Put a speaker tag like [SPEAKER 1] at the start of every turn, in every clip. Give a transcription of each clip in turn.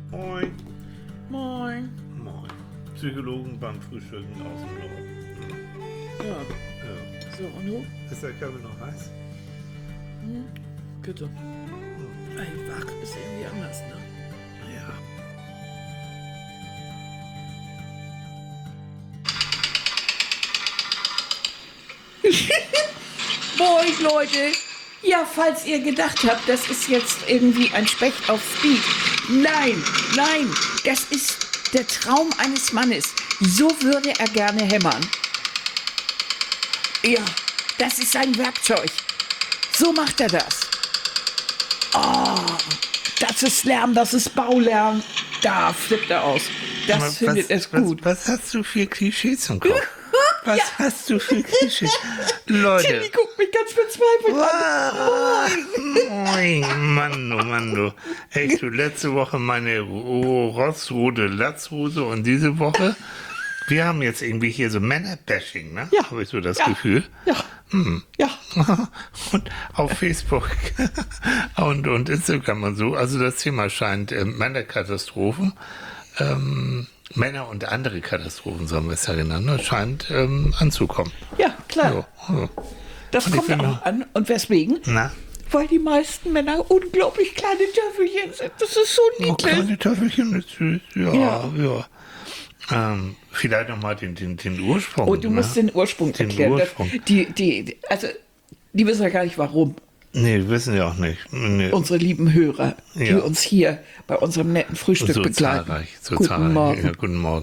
[SPEAKER 1] Moin.
[SPEAKER 2] Moin.
[SPEAKER 1] Moin. Psychologen beim Frühstücken aus dem Norden.
[SPEAKER 2] Ja,
[SPEAKER 1] Ja.
[SPEAKER 2] so, und du?
[SPEAKER 1] Ist der Körper noch heiß?
[SPEAKER 2] Bitte. Ein Wach ist irgendwie anders, ne?
[SPEAKER 1] Ja.
[SPEAKER 2] Moin, Leute. Ja, falls ihr gedacht habt, das ist jetzt irgendwie ein Specht auf Speed. Nein, nein, das ist der Traum eines Mannes. So würde er gerne hämmern. Ja, das ist sein Werkzeug. So macht er das. Oh, das ist Lärm, das ist Baulärm. Da flippt er aus. Das findet es gut.
[SPEAKER 1] Was hast du für Klischees im Kopf? Was hast du für Klischees? Leute.
[SPEAKER 2] Tilly guckt mich ganz verzweifelt an.
[SPEAKER 1] Moin, Mann, du. Echt, du, letzte Woche meine rossrote Latzhose und diese Woche, wir haben jetzt irgendwie hier so Männerbashing, ne?
[SPEAKER 2] Ja.
[SPEAKER 1] Habe ich so das
[SPEAKER 2] Ja.
[SPEAKER 1] Gefühl.
[SPEAKER 2] Ja. Ja.
[SPEAKER 1] Und auf Facebook und Instagram und so, also das Thema scheint Männerkatastrophen, Männer und andere Katastrophen, so haben wir es ja genannt, ne, scheint anzukommen.
[SPEAKER 2] Ja, klar.
[SPEAKER 1] So.
[SPEAKER 2] Das
[SPEAKER 1] Und ich
[SPEAKER 2] kommt
[SPEAKER 1] finde-
[SPEAKER 2] auch an. Und weswegen?
[SPEAKER 1] Na,
[SPEAKER 2] Weil die meisten Männer unglaublich kleine Töffelchen sind. Das ist so
[SPEAKER 1] oh,
[SPEAKER 2] niedlich.
[SPEAKER 1] kleine Töffelchen ist süß, ja.
[SPEAKER 2] Ja.
[SPEAKER 1] Vielleicht nochmal den Ursprung.
[SPEAKER 2] Und du musst
[SPEAKER 1] ne?
[SPEAKER 2] den Ursprung
[SPEAKER 1] Den
[SPEAKER 2] erklären.
[SPEAKER 1] Ursprung.
[SPEAKER 2] Die wissen ja gar nicht, warum.
[SPEAKER 1] Nee, wissen ja auch nicht. Nee.
[SPEAKER 2] Unsere lieben Hörer, die
[SPEAKER 1] Ja.
[SPEAKER 2] uns hier bei unserem netten Frühstück
[SPEAKER 1] So
[SPEAKER 2] begleiten.
[SPEAKER 1] zahlreich, so
[SPEAKER 2] Guten
[SPEAKER 1] zahlreich.
[SPEAKER 2] Morgen.
[SPEAKER 1] Ja, guten Morgen.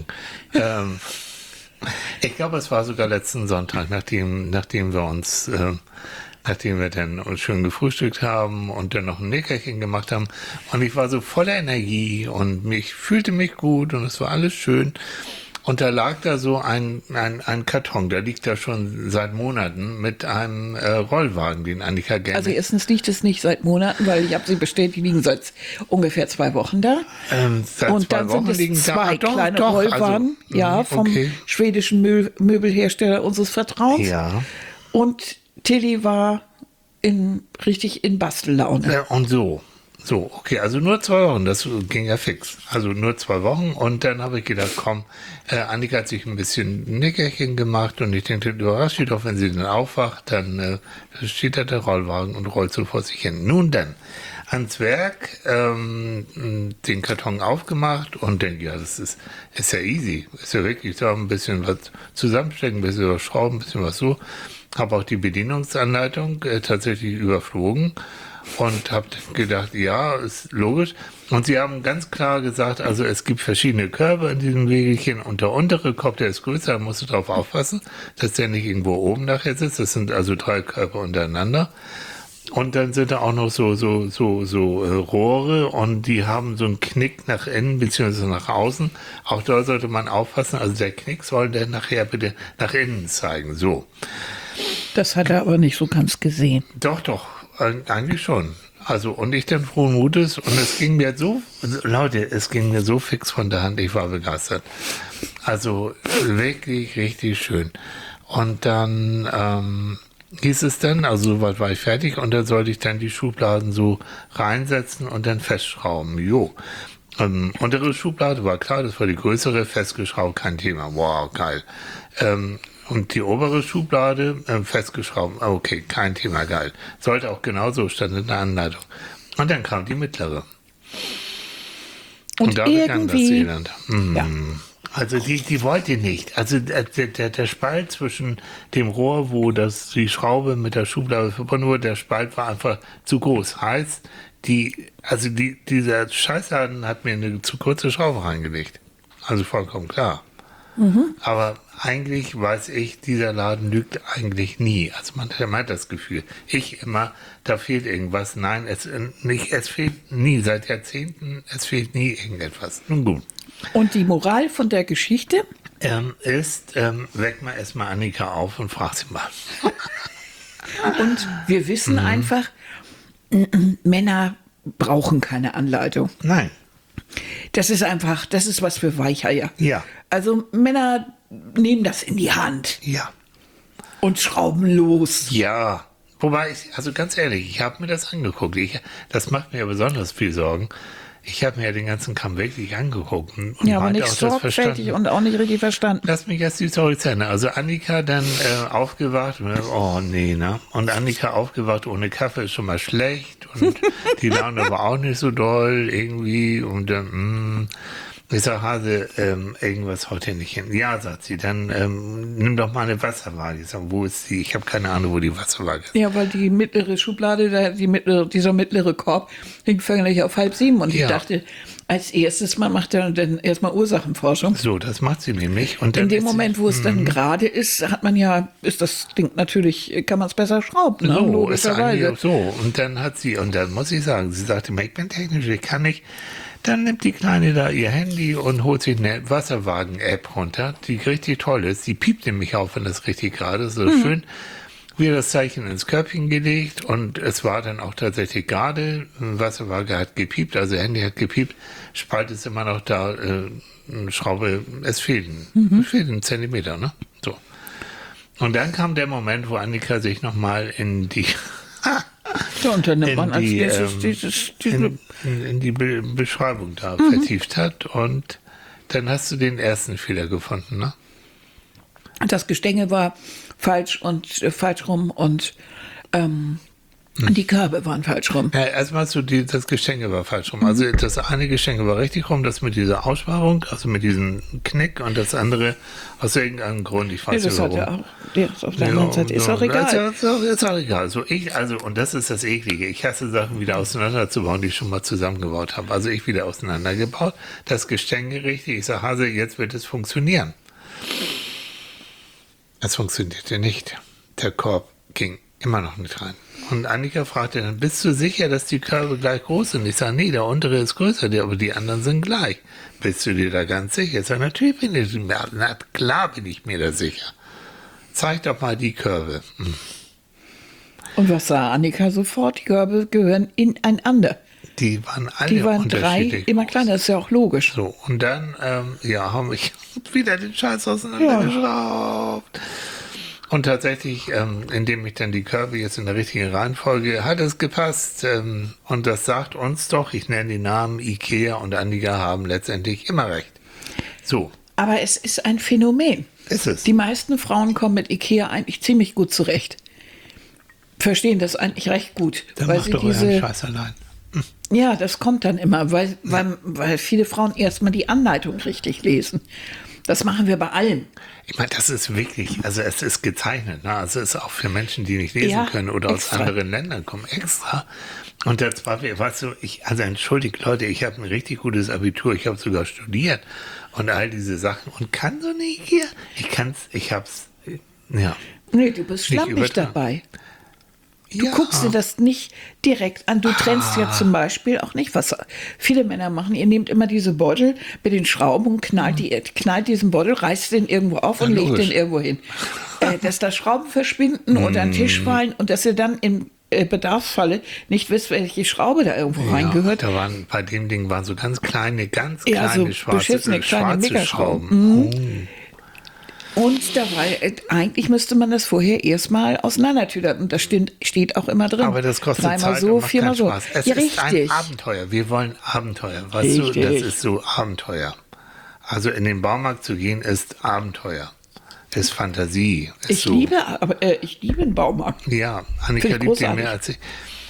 [SPEAKER 1] Ich glaube, es war sogar letzten Sonntag, nachdem wir uns, nachdem wir dann uns schön gefrühstückt haben und dann noch ein Nickerchen gemacht haben. Und ich war so voller Energie und ich fühlte mich gut und es war alles schön. Und da lag da so ein Karton, der liegt da schon seit Monaten mit einem Rollwagen, den Annika gerne.
[SPEAKER 2] Also erstens liegt es nicht seit Monaten, weil ich habe sie bestellt, die liegen seit ungefähr 2 Wochen da.
[SPEAKER 1] Seit
[SPEAKER 2] Und
[SPEAKER 1] 2
[SPEAKER 2] dann
[SPEAKER 1] Wochen
[SPEAKER 2] sind es
[SPEAKER 1] liegen
[SPEAKER 2] 2
[SPEAKER 1] da.
[SPEAKER 2] kleine
[SPEAKER 1] Also,
[SPEAKER 2] Rollwagen, ja, vom
[SPEAKER 1] okay.
[SPEAKER 2] schwedischen Möbelhersteller unseres Vertrauens.
[SPEAKER 1] Ja.
[SPEAKER 2] Und Tilly war richtig in Bastellaune.
[SPEAKER 1] Und so, okay, also nur 2 Wochen, das ging ja fix. Also nur 2 Wochen und dann habe ich gedacht, komm, Annika hat sich ein bisschen Nickerchen gemacht und ich denke, überrascht sie doch, wenn sie dann aufwacht, dann steht da der Rollwagen und rollt so vor sich hin. Nun dann, ans Werk, den Karton aufgemacht und denke, ja, das ist ja easy, ist ja wirklich so ein bisschen was zusammenstecken, ein bisschen was schrauben, ein bisschen was so. Habe auch die Bedienungsanleitung tatsächlich überflogen und habe gedacht, ja, ist logisch. Und sie haben ganz klar gesagt, also es gibt verschiedene Körbe in diesem Wegelchen und der untere Korb, der ist größer, da musst du drauf aufpassen, dass der nicht irgendwo oben nachher sitzt. Das sind also 3 Körbe untereinander. Und dann sind da auch noch so Rohre und die haben so einen Knick nach innen bzw. nach außen. Auch da sollte man aufpassen. Also der Knick soll dann nachher bitte nach innen zeigen. So.
[SPEAKER 2] Das hat er aber nicht so ganz gesehen.
[SPEAKER 1] Doch, eigentlich schon. Also, und ich dann frohen Mutes und es ging mir so, Leute, es ging mir so fix von der Hand, ich war begeistert. Also, wirklich richtig schön. Und dann hieß es dann, also soweit war ich fertig und dann sollte ich dann die Schubladen so reinsetzen und dann festschrauben. Jo. Untere Schublade war klar, das war die größere, festgeschraubt, kein Thema. Wow, geil. Und die obere Schublade festgeschraubt. Okay, kein Thema, geil. Sollte auch genauso, stand in der Anleitung. Und dann kam die mittlere.
[SPEAKER 2] Und
[SPEAKER 1] da begann das
[SPEAKER 2] irgendwie,
[SPEAKER 1] Elend.
[SPEAKER 2] ja.
[SPEAKER 1] Also die wollte nicht. Also der Spalt zwischen dem Rohr, wo die Schraube mit der Schublade verbunden wurde, der Spalt war einfach zu groß. Heißt, dieser Scheißladen hat mir eine zu kurze Schraube reingelegt. Also vollkommen klar. Aber eigentlich weiß ich, dieser Laden lügt eigentlich nie. Also man hat das Gefühl. Ich immer, da fehlt irgendwas. Nein, es fehlt nie. Seit Jahrzehnten, es fehlt nie irgendetwas. Nun gut.
[SPEAKER 2] Und die Moral von der Geschichte?
[SPEAKER 1] Weck mal erstmal Annika auf und frag sie mal.
[SPEAKER 2] Und wir wissen einfach, Männer brauchen keine Anleitung.
[SPEAKER 1] Nein.
[SPEAKER 2] Das ist was für Weicheier.
[SPEAKER 1] Ja.
[SPEAKER 2] Also Männer nehmen das in die Hand
[SPEAKER 1] Ja.
[SPEAKER 2] und schrauben los.
[SPEAKER 1] Ja. Wobei, also ganz ehrlich, ich habe mir das angeguckt. Das macht mir besonders viel Sorgen. Ich habe mir ja den ganzen Kram wirklich angeguckt. Und
[SPEAKER 2] Ja, aber
[SPEAKER 1] hatte
[SPEAKER 2] nicht
[SPEAKER 1] auch das
[SPEAKER 2] sorgfältig
[SPEAKER 1] verstanden.
[SPEAKER 2] und auch nicht richtig verstanden.
[SPEAKER 1] Lass mich erst die Story zu Ende. Also Annika dann aufgewacht, oh nee, ne? Und Annika aufgewacht ohne Kaffee ist schon mal schlecht und die Laune war auch nicht so doll irgendwie und ich sag, Hase, irgendwas haut hier nicht hin. Ja, sagt sie, dann nimm doch mal eine Wasserwaage. Ich sag, wo ist die? Ich habe keine Ahnung, wo die Wasserwaage ist.
[SPEAKER 2] Ja, weil die mittlere Schublade, dieser mittlere Korb hing völlig auf 6:30 und ich
[SPEAKER 1] Ja.
[SPEAKER 2] dachte, als erstes mal macht er dann erstmal Ursachenforschung.
[SPEAKER 1] So, das macht sie nämlich. Und dann
[SPEAKER 2] In dem
[SPEAKER 1] ist sie-
[SPEAKER 2] Moment, wo es dann gerade ist, hat man ja, ist das Ding natürlich, kann man es besser schrauben, ne?
[SPEAKER 1] So, ist eigentlich
[SPEAKER 2] Logischerweise.
[SPEAKER 1] so. Und dann hat sie, und dann muss ich sagen, sie sagte, ich bin technisch, ich kann nicht. Dann nimmt die Kleine da ihr Handy und holt sich eine Wasserwagen-App runter, die richtig toll ist. Die piept nämlich auf, wenn das richtig gerade ist. So schön. Wir das Zeichen ins Körbchen gelegt und es war dann auch tatsächlich gerade. Wasserwaage hat gepiept, also Handy hat gepiept. Spalt ist immer noch da, Schraube, es fehlt ein Zentimeter, ne? So. Und dann kam der Moment, wo Annika sich nochmal in die
[SPEAKER 2] Ja, und dann nimmt
[SPEAKER 1] in
[SPEAKER 2] man als
[SPEAKER 1] die,
[SPEAKER 2] nächstes
[SPEAKER 1] in die Beschreibung da vertieft hat und dann hast du den ersten Fehler gefunden, ne?
[SPEAKER 2] das Gestänge war falsch und falsch rum und die Körbe waren falsch rum.
[SPEAKER 1] Ja, erstmal so das Geschenke war falsch rum. Also das eine Geschenk war richtig rum, das mit dieser Aussparung, also mit diesem Knick und das andere aus irgendeinem Grund, ich
[SPEAKER 2] Nee,
[SPEAKER 1] weiß
[SPEAKER 2] das
[SPEAKER 1] nicht
[SPEAKER 2] hat
[SPEAKER 1] warum.
[SPEAKER 2] er auch. Ja, auf der anderen Seite ist auch egal.
[SPEAKER 1] Ist auch egal. Also, und das ist das Eklige. Ich hasse Sachen wieder auseinanderzubauen, die ich schon mal zusammengebaut habe. Also ich wieder auseinandergebaut. Das Gestänge richtig. Ich sage, Hase, jetzt wird es funktionieren. Es funktionierte nicht. Der Korb ging immer noch nicht rein. Und Annika fragte dann, bist du sicher, dass die Körbe gleich groß sind? Ich sage, nee, der untere ist größer, aber die anderen sind gleich. Bist du dir da ganz sicher? Ich sage, natürlich bin ich mir, na klar bin ich mir da sicher. Zeig doch mal die Körbe.
[SPEAKER 2] Und was sah Annika sofort? Die Körbe gehören ineinander.
[SPEAKER 1] Die waren alle
[SPEAKER 2] Die waren
[SPEAKER 1] unterschiedlich
[SPEAKER 2] 3, immer
[SPEAKER 1] groß.
[SPEAKER 2] kleiner, das ist ja auch logisch.
[SPEAKER 1] So, und dann, haben wir wieder den Scheiß auseinandergeschraubt. Und tatsächlich, indem ich dann die Körbe jetzt in der richtigen Reihenfolge, hat es gepasst. Und das sagt uns doch, ich nenne die Namen, Ikea und Annika haben letztendlich immer recht. So,
[SPEAKER 2] Aber es ist ein Phänomen.
[SPEAKER 1] ist es.
[SPEAKER 2] Die meisten Frauen kommen mit Ikea eigentlich ziemlich gut zurecht. Verstehen das eigentlich recht gut.
[SPEAKER 1] Dann
[SPEAKER 2] weil
[SPEAKER 1] macht
[SPEAKER 2] sie
[SPEAKER 1] doch euren
[SPEAKER 2] diese,
[SPEAKER 1] Scheiß allein.
[SPEAKER 2] ja, das kommt dann immer, weil viele Frauen erstmal die Anleitung richtig lesen. Das machen wir bei allem.
[SPEAKER 1] Ich meine, das ist wirklich, also es ist gezeichnet, ne? Also es ist auch für Menschen, die nicht lesen
[SPEAKER 2] Ja,
[SPEAKER 1] können oder
[SPEAKER 2] extra.
[SPEAKER 1] aus anderen Ländern kommen, extra. Und das war, weißt du, also entschuldigt Leute, ich habe ein richtig gutes Abitur, ich habe sogar studiert und all diese Sachen und kann so nicht hier. Ich hab's, ja.
[SPEAKER 2] Nee, du bist
[SPEAKER 1] Nicht
[SPEAKER 2] schlampig
[SPEAKER 1] übertragen.
[SPEAKER 2] dabei. Du guckst dir das nicht direkt an. Du trennst ja zum Beispiel auch nicht, was viele Männer machen. Ihr nehmt immer diese Beutel mit den Schrauben und knallt diesen Beutel, reißt den irgendwo auf und
[SPEAKER 1] Ja,
[SPEAKER 2] legt
[SPEAKER 1] logisch.
[SPEAKER 2] den irgendwo hin. Dass da Schrauben verschwinden oder ein Tisch fallen und dass ihr dann im Bedarfsfalle nicht wisst, welche Schraube da irgendwo reingehört.
[SPEAKER 1] Da waren, bei dem Ding waren so ganz kleine
[SPEAKER 2] Ja, so beschissene kleine Megaschrauben. Und dabei, eigentlich müsste man das vorher erstmal auseinandertüdern. Und das steht auch immer drin.
[SPEAKER 1] Aber das kostet
[SPEAKER 2] 3-mal
[SPEAKER 1] Zeit
[SPEAKER 2] so,
[SPEAKER 1] und macht
[SPEAKER 2] 4-mal
[SPEAKER 1] keinen
[SPEAKER 2] so.
[SPEAKER 1] Spaß. Es
[SPEAKER 2] Ja,
[SPEAKER 1] ist
[SPEAKER 2] richtig.
[SPEAKER 1] ein Abenteuer. Wir wollen Abenteuer. Weißt du,
[SPEAKER 2] Richtig.
[SPEAKER 1] das ist so Abenteuer. Also in den Baumarkt zu gehen ist Abenteuer. Ist Fantasie. Ist
[SPEAKER 2] Ich
[SPEAKER 1] so,
[SPEAKER 2] liebe einen Baumarkt.
[SPEAKER 1] Ja, Annika
[SPEAKER 2] Finde ich
[SPEAKER 1] liebt den
[SPEAKER 2] großartig.
[SPEAKER 1] mehr als ich.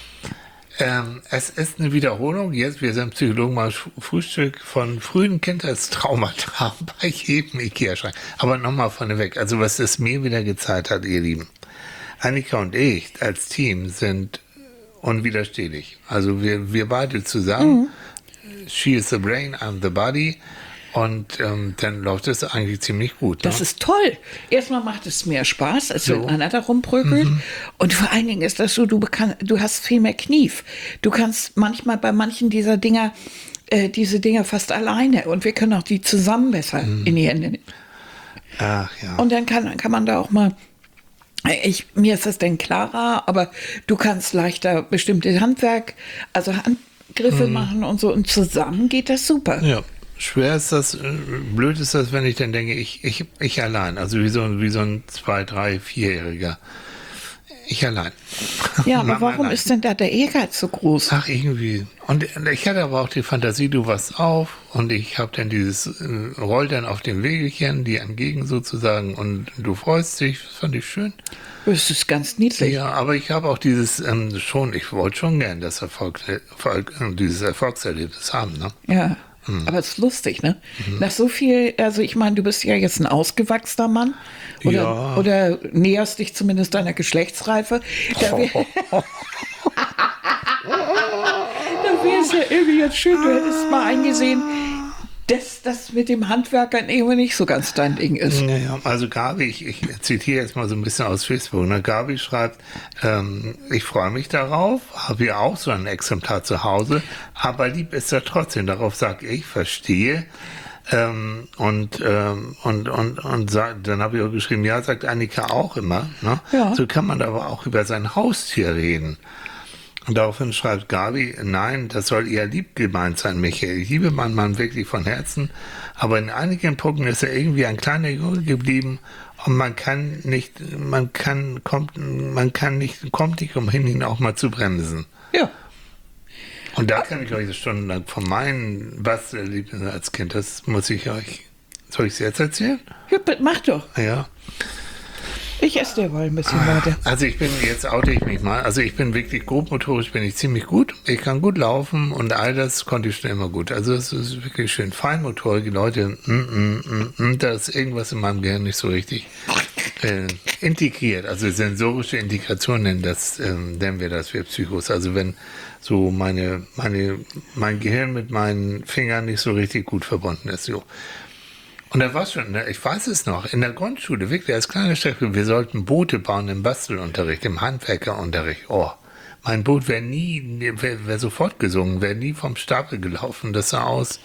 [SPEAKER 1] Es ist eine Wiederholung. Jetzt, wir sind Psychologen, mal Frühstück von frühen Kindheitstraumata bei jedem Ikea-Schrank. Aber nochmal vorneweg. Also was es mir wieder gezeigt hat, ihr Lieben. Annika und ich als Team sind unwiderstehlich. Also wir beide zusammen. She is the brain, I'm the body. Und dann läuft es eigentlich ziemlich gut.
[SPEAKER 2] Das
[SPEAKER 1] Ne?
[SPEAKER 2] ist toll. Erstmal macht es mehr Spaß, als wenn einer da rumprökelt. Und vor allen Dingen ist das so, du hast viel mehr Knief. Du kannst manchmal bei manchen dieser Dinger, diese Dinger fast alleine. Und wir können auch die zusammen besser in die Hände nehmen.
[SPEAKER 1] Ach ja.
[SPEAKER 2] Und dann kann man da auch mal, mir ist das denn klarer, aber du kannst leichter bestimmte Handgriffe machen und so. Und zusammen geht das super.
[SPEAKER 1] Ja. Schwer ist das, blöd ist das, wenn ich dann denke, ich allein, also wie so ein 2-, 3-, 4-Jähriger. Ich allein.
[SPEAKER 2] Ja, aber
[SPEAKER 1] Mama
[SPEAKER 2] warum
[SPEAKER 1] allein.
[SPEAKER 2] ist denn da der Ehrgeiz so groß?
[SPEAKER 1] Ach, irgendwie. Und ich hatte aber auch die Fantasie, du wachst auf und ich habe dann dieses Roll dann auf dem Wegelchen, die entgegen sozusagen und du freust dich, das fand ich schön.
[SPEAKER 2] Das ist ganz niedlich.
[SPEAKER 1] Ja, aber ich habe auch dieses ich wollte schon gern das dieses Erfolgserlebnis haben, ne?
[SPEAKER 2] Ja, aber es ist lustig, ne? Nach so viel, also ich meine, du bist ja jetzt ein ausgewachsener Mann
[SPEAKER 1] Ja.
[SPEAKER 2] oder näherst dich zumindest deiner Geschlechtsreife. Da wäre es ja irgendwie jetzt schön, du hättest mal eingesehen, dass das mit dem Handwerkern irgendwie nicht so ganz dein Ding ist.
[SPEAKER 1] Ja, also Gabi, ich zitiere jetzt mal so ein bisschen aus Facebook. Ne? Gabi schreibt, ich freue mich darauf, habe ja auch so ein Exemplar zu Hause, aber lieb ist er trotzdem. Darauf sage ich, verstehe. Dann habe ich auch geschrieben, ja, sagt Annika auch immer. Ne?
[SPEAKER 2] Ja.
[SPEAKER 1] So kann man aber auch über sein Haustier reden. Und daraufhin schreibt Gabi, nein, das soll eher lieb gemeint sein, Michael. Ich liebe meinen Mann wirklich von Herzen, aber in einigen Punkten ist er irgendwie ein kleiner Junge geblieben und kommt nicht umhin, ihn auch mal zu bremsen.
[SPEAKER 2] Ja.
[SPEAKER 1] Und da kann ich euch stundenlang von meinen Bastelerlebnissen als Kind, soll ich es jetzt erzählen?
[SPEAKER 2] Ja, mach doch.
[SPEAKER 1] Ja.
[SPEAKER 2] Ich esse dir mal ein bisschen weiter.
[SPEAKER 1] Also jetzt oute ich mich mal, also ich bin wirklich grobmotorisch, bin ich ziemlich gut. Ich kann gut laufen und all das konnte ich schon immer gut. Also es ist wirklich schön. Feinmotorige Leute, da ist irgendwas in meinem Gehirn nicht so richtig integriert. Also sensorische Integration nennen wir das, wir Psychos. Also wenn so mein Gehirn mit meinen Fingern nicht so richtig gut verbunden ist, so. Und da war schon, ich weiß es noch, in der Grundschule, wirklich als kleine Strecke, wir sollten Boote bauen im Bastelunterricht, im Handwerkerunterricht. Oh, mein Boot wäre sofort gesungen, wäre nie vom Stapel gelaufen. Das sah aus,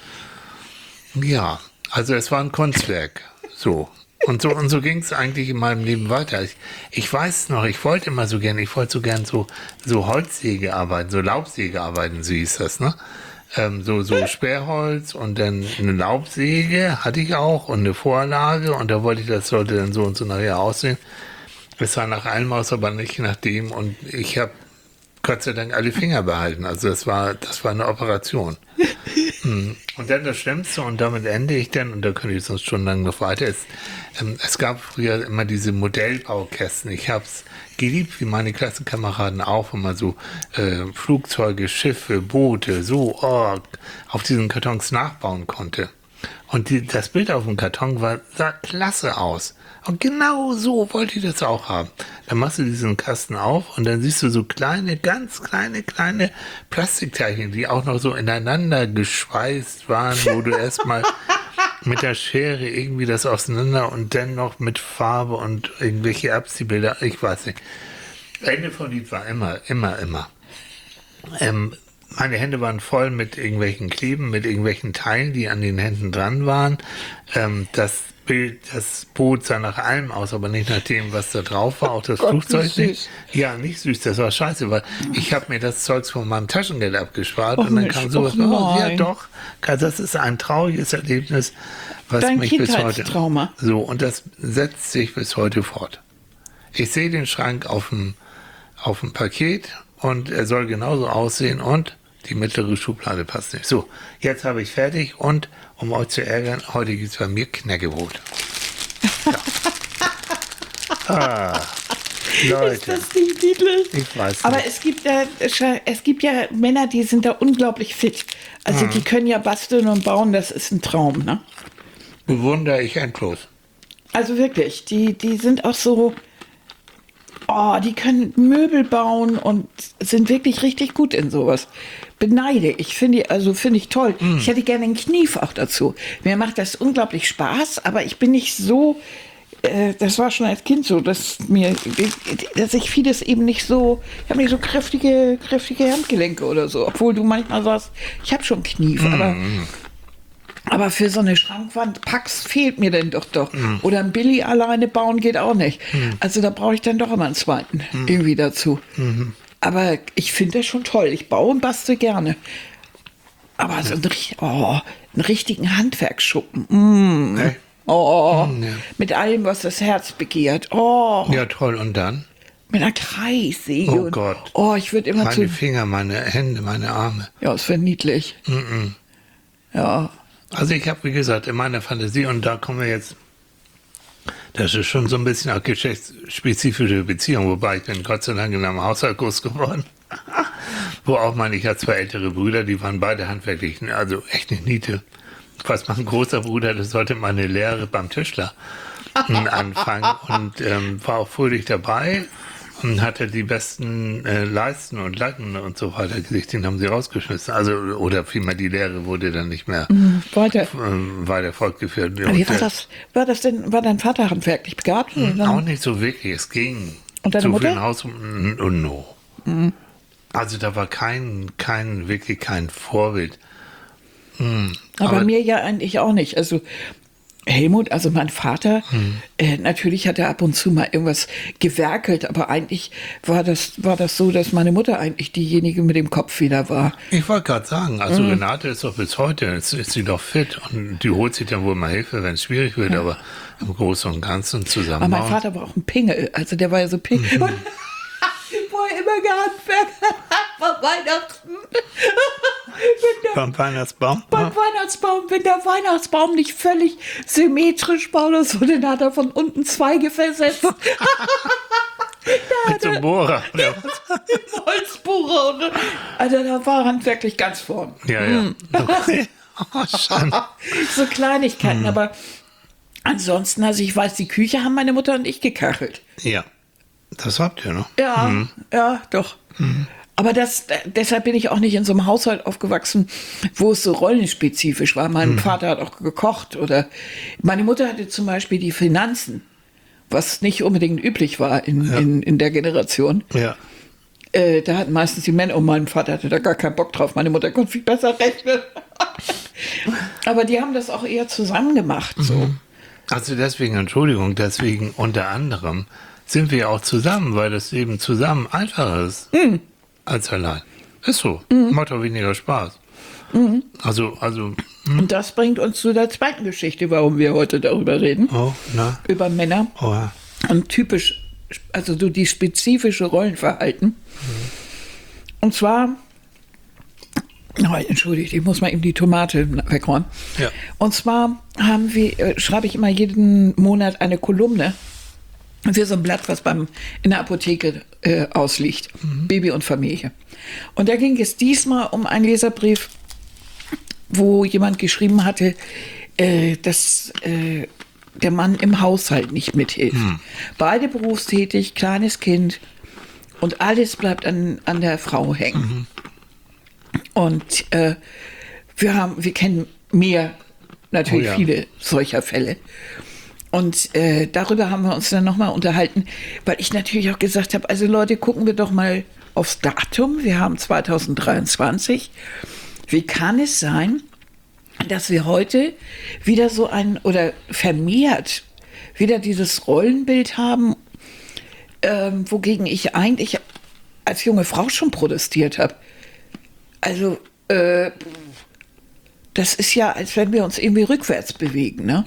[SPEAKER 1] ja, also es war ein Kunstwerk, so. Und so ging es eigentlich in meinem Leben weiter. Ich weiß noch, ich wollte so gern so Holzsäge arbeiten, so Laubsäge arbeiten, so hieß das, ne? So Sperrholz und dann eine Laubsäge hatte ich auch und eine Vorlage und da wollte ich, das sollte dann so und so nachher aussehen. Es sah nach allem aus, aber nicht nach dem und ich habe Gott sei Dank alle Finger behalten. Also das war eine Operation. Und dann das Schlimmste, und damit ende ich dann, und da könnte ich sonst schon lange noch weiter, es gab früher immer diese Modellbaukästen. Ich habe es geliebt, wie meine Klassenkameraden auch, wenn man so Flugzeuge, Schiffe, Boote, auf diesen Kartons nachbauen konnte. Und das Bild auf dem Karton sah klasse aus. Und genau so wollte ich das auch haben. Dann machst du diesen Kasten auf und dann siehst du so ganz kleine Plastikteilchen, die auch noch so ineinander geschweißt waren, wo du erstmal mit der Schere irgendwie das auseinander und dann noch mit Farbe und irgendwelche Abziehbilder, ich weiß nicht. Ende vom Lied war immer. Meine Hände waren voll mit irgendwelchen Kleben, mit irgendwelchen Teilen, die an den Händen dran waren. Das Boot sah nach allem aus, aber nicht nach dem, was da drauf war. Auch das Flugzeug nicht. Ja, nicht süß, das war scheiße, weil ich habe mir das Zeugs von meinem Taschengeld abgespart und dann kam sowas raus. Ja doch, das ist ein trauriges Erlebnis, was
[SPEAKER 2] Dein
[SPEAKER 1] mich bis heute...
[SPEAKER 2] Kindheitstrauma.
[SPEAKER 1] So, und das setzt sich bis heute fort. Ich sehe den Schrank auf dem Paket und er soll genauso aussehen und die mittlere Schublade passt nicht. So, jetzt habe ich fertig und, um euch zu ärgern, heute gibt es bei mir Knäckebrot. Ja. Leute.
[SPEAKER 2] Ist das nicht niedlich?
[SPEAKER 1] Ich weiß
[SPEAKER 2] Aber
[SPEAKER 1] nicht.
[SPEAKER 2] es gibt ja Männer, die sind da unglaublich fit. Also die können ja basteln und bauen, das ist ein Traum, ne?
[SPEAKER 1] Bewundere ich endlos.
[SPEAKER 2] Also wirklich, die sind auch so, die können Möbel bauen und sind wirklich richtig gut in sowas. Beneide ich, finde ich toll. Ich hätte gerne ein Kniefach dazu. Mir macht das unglaublich Spaß, aber ich bin nicht so, das war schon als Kind so, dass ich vieles eben nicht so, ich habe nicht so kräftige Handgelenke oder so, obwohl du manchmal sagst, ich habe schon Knief, aber für so eine Schrankwand fehlt mir denn doch. Oder ein Billy alleine bauen geht auch nicht. Also da brauche ich dann doch immer einen zweiten irgendwie dazu. Aber ich finde das schon toll. Ich baue und bastel gerne. Aber so einen richtigen Handwerksschuppen.
[SPEAKER 1] Okay.
[SPEAKER 2] Mit allem, was das Herz begehrt. Oh.
[SPEAKER 1] Ja, toll. Und dann?
[SPEAKER 2] Mit einer Kreissäge.
[SPEAKER 1] Oh Gott.
[SPEAKER 2] Oh, ich würde immer
[SPEAKER 1] Meine Finger, meine Hände, meine Arme.
[SPEAKER 2] Ja, es wäre niedlich. Ja.
[SPEAKER 1] Also ich habe, wie gesagt, in meiner Fantasie, und da kommen wir jetzt, das ist schon so ein bisschen auch geschlechtsspezifische Beziehung, wobei ich bin Gott sei Dank in einem Haushalt groß geworden, wo auch ich hatte 2 ältere Brüder, die waren beide handwerklich, also echt eine Niete. Was mein großer Bruder, das sollte meine Lehre beim Tischler anfangen und war auch fröhlich dabei und hatte die besten Leisten und Latten und so weiter gekriegt, den haben sie rausgeschmissen. Also, oder vielmehr die Lehre wurde dann nicht mehr weiter fortgeführt.
[SPEAKER 2] Wie war dein Vater handwerklich begabt?
[SPEAKER 1] Auch nicht so wirklich, es ging.
[SPEAKER 2] Und deine Mutter?
[SPEAKER 1] Für ein Haus no. Also da war wirklich kein Vorbild.
[SPEAKER 2] Aber mir ja eigentlich auch nicht. Also Helmut, also mein Vater, natürlich hat er ab und zu mal irgendwas gewerkelt, aber eigentlich war das so, dass meine Mutter eigentlich diejenige mit dem Kopf wieder war.
[SPEAKER 1] Ich wollte gerade sagen, also Renate ist doch bis heute, ist sie doch fit und die holt sich dann wohl mal Hilfe, wenn es schwierig wird, aber im Großen und Ganzen zusammen.
[SPEAKER 2] Aber mein Vater war auch ein Pingel, also der war ja so Pingel. Wo er immer gehandwerkt hat, bei Weihnachten.
[SPEAKER 1] Beim Weihnachtsbaum?
[SPEAKER 2] Beim Weihnachtsbaum, wenn der Weihnachtsbaum nicht völlig symmetrisch war oder so, dann hat er von unten Zweige versetzt.
[SPEAKER 1] Mit so einem Bohrer. Oder was?
[SPEAKER 2] Holzbohrer. Also da war handwerklich ganz vorn.
[SPEAKER 1] Ja. Okay. Oh, schon.
[SPEAKER 2] So Kleinigkeiten, aber ansonsten, also ich weiß, die Küche haben meine Mutter und ich gekachelt.
[SPEAKER 1] Ja, das habt ihr noch.
[SPEAKER 2] Ja, doch. Aber deshalb bin ich auch nicht in so einem Haushalt aufgewachsen, wo es so rollenspezifisch war. Mein Vater hat auch gekocht oder meine Mutter hatte zum Beispiel die Finanzen, was nicht unbedingt üblich war in der Generation.
[SPEAKER 1] Ja.
[SPEAKER 2] Da hatten meistens die Männer, und mein Vater hatte da gar keinen Bock drauf. Meine Mutter konnte viel besser rechnen. Aber die haben das auch eher zusammen gemacht. So.
[SPEAKER 1] Also deswegen unter anderem sind wir auch zusammen, weil das Leben zusammen einfacher ist als allein. Ist so. Macht auch weniger Spaß. Also.
[SPEAKER 2] Und das bringt uns zu der zweiten Geschichte, warum wir heute darüber reden.
[SPEAKER 1] Oh, na.
[SPEAKER 2] Über Männer.
[SPEAKER 1] Oh, ja.
[SPEAKER 2] Und typisch, also so die spezifische Rollenverhalten. Und zwar, entschuldigt, ich muss mal eben die Tomate wegräumen.
[SPEAKER 1] Ja.
[SPEAKER 2] Und zwar schreibe ich immer jeden Monat eine Kolumne für so ein Blatt, was in der Apotheke ausliegt. Baby und Familie. Und da ging es diesmal um einen Leserbrief, wo jemand geschrieben hatte, dass der Mann im Haushalt nicht mithilft. Beide berufstätig, kleines Kind und alles bleibt an der Frau hängen. Und wir kennen natürlich viele solcher Fälle. Und darüber haben wir uns dann nochmal unterhalten, weil ich natürlich auch gesagt habe, also Leute, gucken wir doch mal aufs Datum. Wir haben 2023. Wie kann es sein, dass wir heute wieder oder vermehrt wieder dieses Rollenbild haben, wogegen ich eigentlich als junge Frau schon protestiert habe. Also, das ist ja, als wenn wir uns irgendwie rückwärts bewegen, ne?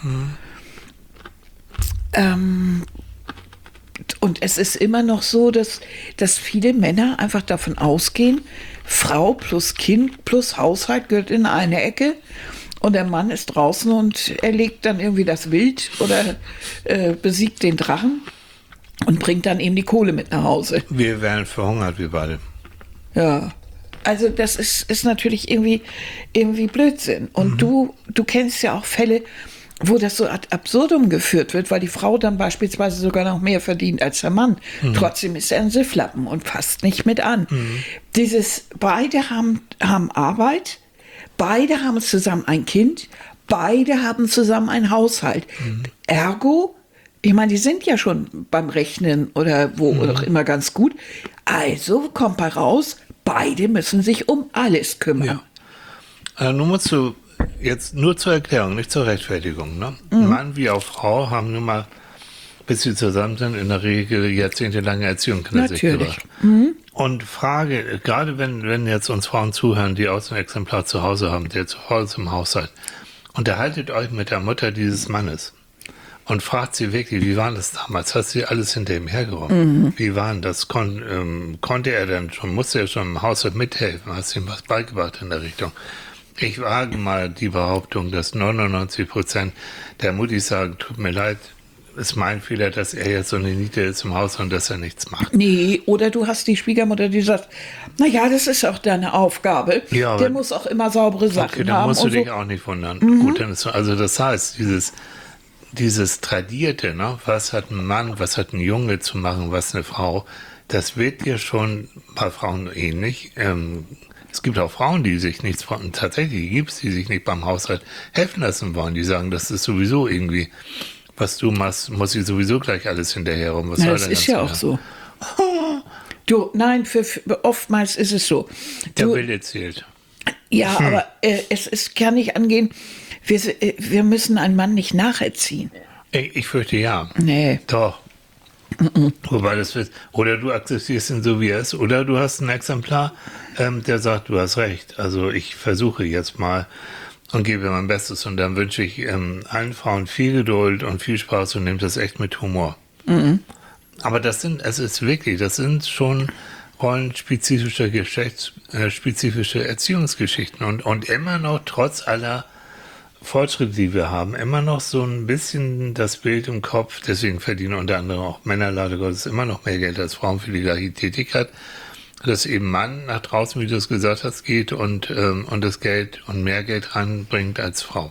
[SPEAKER 2] Und es ist immer noch so, dass viele Männer einfach davon ausgehen, Frau plus Kind plus Haushalt gehört in eine Ecke und der Mann ist draußen und erlegt dann irgendwie das Wild oder besiegt den Drachen und bringt dann eben die Kohle mit nach Hause.
[SPEAKER 1] Wir werden verhungert, wir beide.
[SPEAKER 2] Ja, also das ist natürlich irgendwie Blödsinn. Und du kennst ja auch Fälle, wo das so ad absurdum geführt wird, weil die Frau dann beispielsweise sogar noch mehr verdient als der Mann. Trotzdem ist er ein Süfflappen und fasst nicht mit an. Beide haben Arbeit, beide haben zusammen ein Kind, beide haben zusammen einen Haushalt. Ergo, ich meine, die sind ja schon beim Rechnen oder wo auch immer ganz gut. Also kommt bei raus, beide müssen sich um alles kümmern.
[SPEAKER 1] Ja. Nun musst du jetzt nur zur Erklärung, nicht zur Rechtfertigung. Ne? Mann wie auch Frau haben nun mal, bis sie zusammen sind, in der Regel jahrzehntelange Erziehung hinter sich gebracht. Und Frage, gerade wenn jetzt uns Frauen zuhören, die auch so ein Exemplar zu Hause haben, der zu Hause im Haushalt, unterhaltet euch mit der Mutter dieses Mannes. und fragt sie wirklich, wie war das damals? Hast du alles hinter ihm hergeräumt? Wie war denn das? Konnte er dann schon, musste er schon im Haushalt mithelfen? Hast du ihm was beigebracht in der Richtung? Ich wage mal die Behauptung, dass 99% der Muttis sagen, tut mir leid, ist mein Fehler, dass er jetzt so eine Niete ist im Haus und dass er nichts macht.
[SPEAKER 2] Nee, oder du hast die Schwiegermutter, die sagt, naja, das ist auch deine Aufgabe.
[SPEAKER 1] Ja,
[SPEAKER 2] der muss auch immer saubere Sachen
[SPEAKER 1] okay, dann
[SPEAKER 2] haben.
[SPEAKER 1] musst du
[SPEAKER 2] und so.
[SPEAKER 1] dich auch nicht wundern. Gut, dann ist, also das heißt, dieses Tradierte, ne, was hat ein Mann, was hat ein Junge zu machen, was eine Frau, das wird dir schon bei Frauen ähnlich. Es gibt auch Frauen, die sich nichts von, tatsächlich gibt es, die sich nicht beim Haushalt helfen lassen wollen. Die sagen, das ist sowieso irgendwie, was du machst, muss ich sowieso gleich alles hinterher rum. Was
[SPEAKER 2] Na,
[SPEAKER 1] soll
[SPEAKER 2] das
[SPEAKER 1] denn
[SPEAKER 2] ist ja
[SPEAKER 1] wieder?
[SPEAKER 2] auch so. Du, nein, oftmals ist es so.
[SPEAKER 1] Der
[SPEAKER 2] Du,
[SPEAKER 1] Wille zählt.
[SPEAKER 2] ja, aber es kann nicht angehen, wir müssen einen Mann nicht nacherziehen.
[SPEAKER 1] Ich fürchte ja.
[SPEAKER 2] Nee.
[SPEAKER 1] Doch. Wobei das wird, oder du akzeptierst ihn so wie er ist, oder du hast ein Exemplar, der sagt, du hast recht. Also ich versuche jetzt mal und gebe mein Bestes und dann wünsche ich allen Frauen viel Geduld und viel Spaß und nehmt das echt mit Humor. Aber das sind schon rollenspezifische, geschlechtsspezifische Erziehungsgeschichten und immer noch trotz aller Fortschritte, die wir haben, immer noch so ein bisschen das Bild im Kopf, deswegen verdienen unter anderem auch Männer, leider Gottes, immer noch mehr Geld als Frauen für die gleiche Tätigkeit, dass eben Mann nach draußen, wie du es gesagt hast, geht und das Geld und mehr Geld reinbringt als Frau.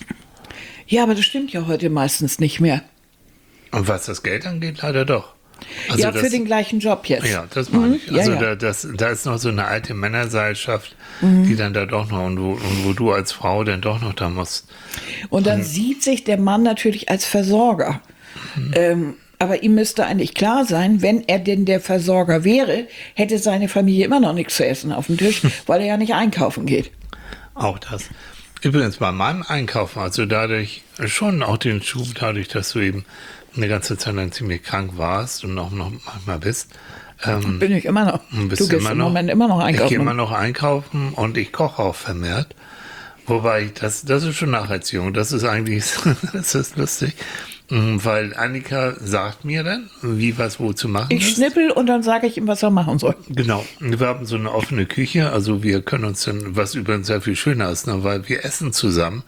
[SPEAKER 2] Ja, aber das stimmt ja heute meistens nicht mehr.
[SPEAKER 1] Und was das Geld angeht, leider doch. Also
[SPEAKER 2] ja, für den gleichen Job jetzt.
[SPEAKER 1] Ja, das meine ich.
[SPEAKER 2] Ja,
[SPEAKER 1] Also
[SPEAKER 2] ja.
[SPEAKER 1] Da ist noch so eine alte Männerseilschaft, die dann da doch noch, und wo du als Frau dann doch noch da musst.
[SPEAKER 2] Und dann sieht sich der Mann natürlich als Versorger. Aber ihm müsste eigentlich klar sein, wenn er denn der Versorger wäre, hätte seine Familie immer noch nichts zu essen auf dem Tisch, weil er ja nicht einkaufen geht.
[SPEAKER 1] Auch das. Übrigens bei meinem Einkaufen, also dadurch schon auch den Schub, dadurch, dass du eben eine ganze Zeit lang ziemlich krank warst und auch noch manchmal bist.
[SPEAKER 2] Bin ich immer noch. Du gehst im Moment immer noch einkaufen.
[SPEAKER 1] Ich gehe immer noch einkaufen und ich koche auch vermehrt. Wobei, das ist schon Nacherziehung. Das ist eigentlich, das ist lustig. Weil Annika sagt mir dann, wie was wo zu machen
[SPEAKER 2] Ich
[SPEAKER 1] ist.
[SPEAKER 2] schnippel und dann sage ich ihm, was er machen soll.
[SPEAKER 1] Genau. Wir haben so eine offene Küche, also wir können uns dann, was übrigens sehr viel schöner ist, ne, weil wir essen zusammen.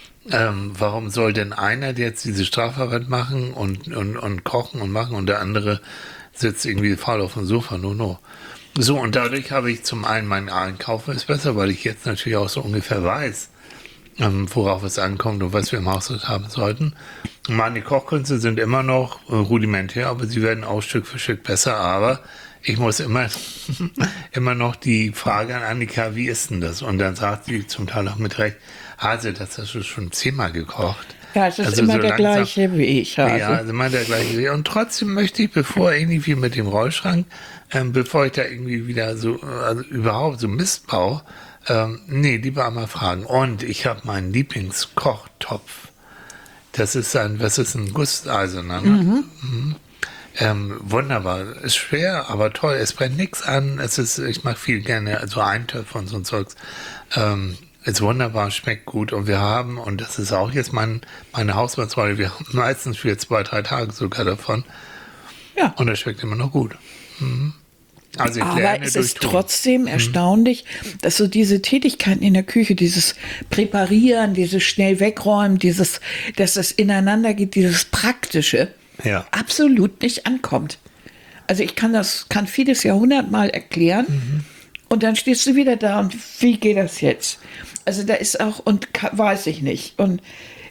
[SPEAKER 1] Warum soll denn einer jetzt diese Strafarbeit machen und kochen und machen und der andere sitzt irgendwie faul auf dem Sofa? No. So, und dadurch habe ich zum einen mein Einkaufen ist besser, weil ich jetzt natürlich auch so ungefähr weiß, worauf es ankommt und was wir im Haushalt haben sollten. Meine Kochkünste sind immer noch rudimentär, aber sie werden auch Stück für Stück besser, aber ich muss immer noch die Frage an Annika, wie ist denn das? Und dann sagt sie zum Teil auch mit Recht, Hase, das hast du schon 10-mal gekocht.
[SPEAKER 2] Ja, es ist
[SPEAKER 1] Also
[SPEAKER 2] immer
[SPEAKER 1] so
[SPEAKER 2] der
[SPEAKER 1] langsam-
[SPEAKER 2] gleiche Weg. Hase.
[SPEAKER 1] Ja, also immer der gleiche Weg. Und trotzdem möchte ich, bevor irgendwie mit dem Rollschrank, bevor ich da irgendwie wieder so, also überhaupt so Mist baue, lieber einmal fragen. Und ich habe meinen Lieblingskochtopf. Das ist ein Gusseiserner, ne? Wunderbar. Ist schwer, aber toll. Es brennt nichts an. Ich mache viel gerne, also Eintöpfe und so ein Zeugs. Ist wunderbar, schmeckt gut. Und wir haben, und das ist auch jetzt meine Hausmannsrolle, wir haben meistens für 2-3 Tage sogar davon.
[SPEAKER 2] Ja.
[SPEAKER 1] Und das schmeckt immer noch gut. Also ich
[SPEAKER 2] Aber
[SPEAKER 1] lerne
[SPEAKER 2] es
[SPEAKER 1] durch
[SPEAKER 2] ist
[SPEAKER 1] Tun.
[SPEAKER 2] trotzdem erstaunlich, dass so diese Tätigkeiten in der Küche, dieses Präparieren, dieses schnell wegräumen, dass das ineinander geht, dieses Praktische,
[SPEAKER 1] Ja.
[SPEAKER 2] absolut nicht ankommt. Also ich kann vieles ja 100-mal erklären und dann stehst du wieder da und wie geht das jetzt? Also da ist auch, weiß ich nicht. Und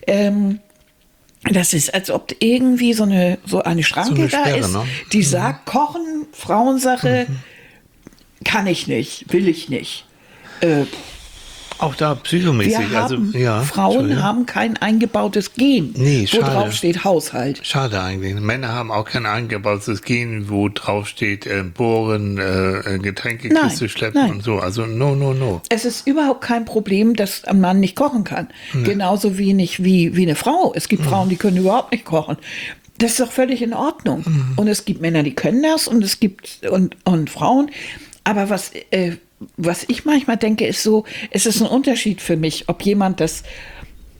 [SPEAKER 2] das ist, als ob irgendwie so eine Schranke da
[SPEAKER 1] Sperre,
[SPEAKER 2] ist,
[SPEAKER 1] ne?
[SPEAKER 2] die sagt, Kochen, Frauensache, kann ich nicht, will ich nicht.
[SPEAKER 1] Auch da psychomäßig.
[SPEAKER 2] Frauen
[SPEAKER 1] Entschuldigung.
[SPEAKER 2] haben kein eingebautes Gen,
[SPEAKER 1] Nee,
[SPEAKER 2] wo
[SPEAKER 1] schade.
[SPEAKER 2] drauf steht Haushalt.
[SPEAKER 1] Schade eigentlich. Männer haben auch kein eingebautes Gen, wo drauf steht, bohren, Getränkekiste
[SPEAKER 2] Nein,
[SPEAKER 1] schleppen
[SPEAKER 2] nein.
[SPEAKER 1] und so. Also no.
[SPEAKER 2] Es ist überhaupt kein Problem, dass ein Mann nicht kochen kann. Genauso wenig wie eine Frau. Es gibt Frauen, die können überhaupt nicht kochen. Das ist doch völlig in Ordnung. Und es gibt Männer, die können das und es gibt und Frauen. Aber was ich manchmal denke, ist so, es ist ein Unterschied für mich, ob jemand das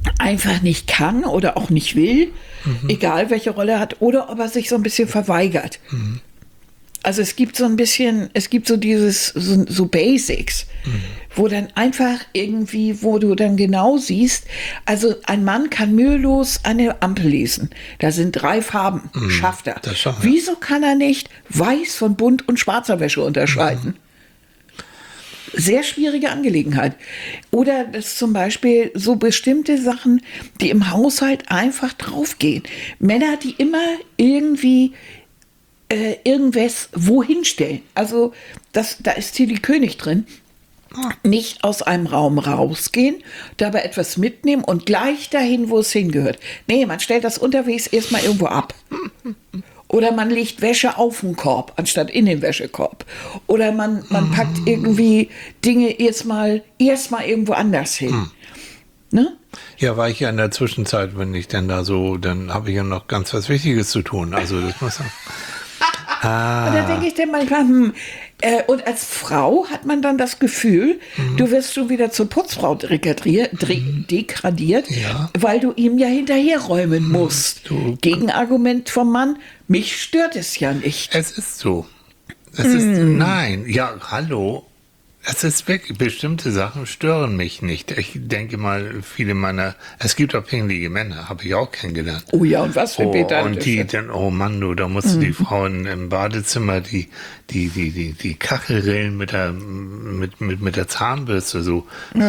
[SPEAKER 2] einfach nicht kann oder auch nicht will, egal welche Rolle er hat, oder ob er sich so ein bisschen verweigert. Also es gibt so ein bisschen, es gibt so so Basics, wo dann einfach irgendwie, wo du dann genau siehst, also ein Mann kann mühelos eine Ampel lesen. Da sind 3 Farben, schafft er.
[SPEAKER 1] Das schafft er.
[SPEAKER 2] Wieso kann er nicht weiß von bunt und schwarzer Wäsche unterscheiden? Sehr schwierige Angelegenheit. Oder das zum Beispiel so bestimmte Sachen, die im Haushalt einfach draufgehen. Männer, die immer irgendwie irgendwas wohin stellen. Also da ist Tilly König drin. Nicht aus einem Raum rausgehen, dabei etwas mitnehmen und gleich dahin, wo es hingehört. Nee, man stellt das unterwegs erstmal irgendwo ab. Oder man legt Wäsche auf den Korb, anstatt in den Wäschekorb. Oder man packt irgendwie Dinge erstmal irgendwo anders hin. Ne?
[SPEAKER 1] Ja, war ich ja in der Zwischenzeit, wenn ich dann da so, dann habe ich ja noch ganz was Wichtiges zu tun. Also das muss man...
[SPEAKER 2] Und da denke ich dann manchmal, und als Frau hat man dann das Gefühl, du wirst schon wieder zur Putzfrau degradiert,
[SPEAKER 1] Ja.
[SPEAKER 2] weil du ihm ja hinterherräumen musst. Gegenargument vom Mann, mich stört es ja nicht.
[SPEAKER 1] Es ist so. Es ist, nein, ja, hallo. Es ist wirklich, bestimmte Sachen stören mich nicht. Ich denke mal, viele meiner, es gibt auch pingelige Männer, habe ich auch kennengelernt.
[SPEAKER 2] Oh ja, und was für Peter.
[SPEAKER 1] Und die dann, oh Mann, du, da musst du die Frauen im Badezimmer die Kachelrillen mit der Zahnbürste so,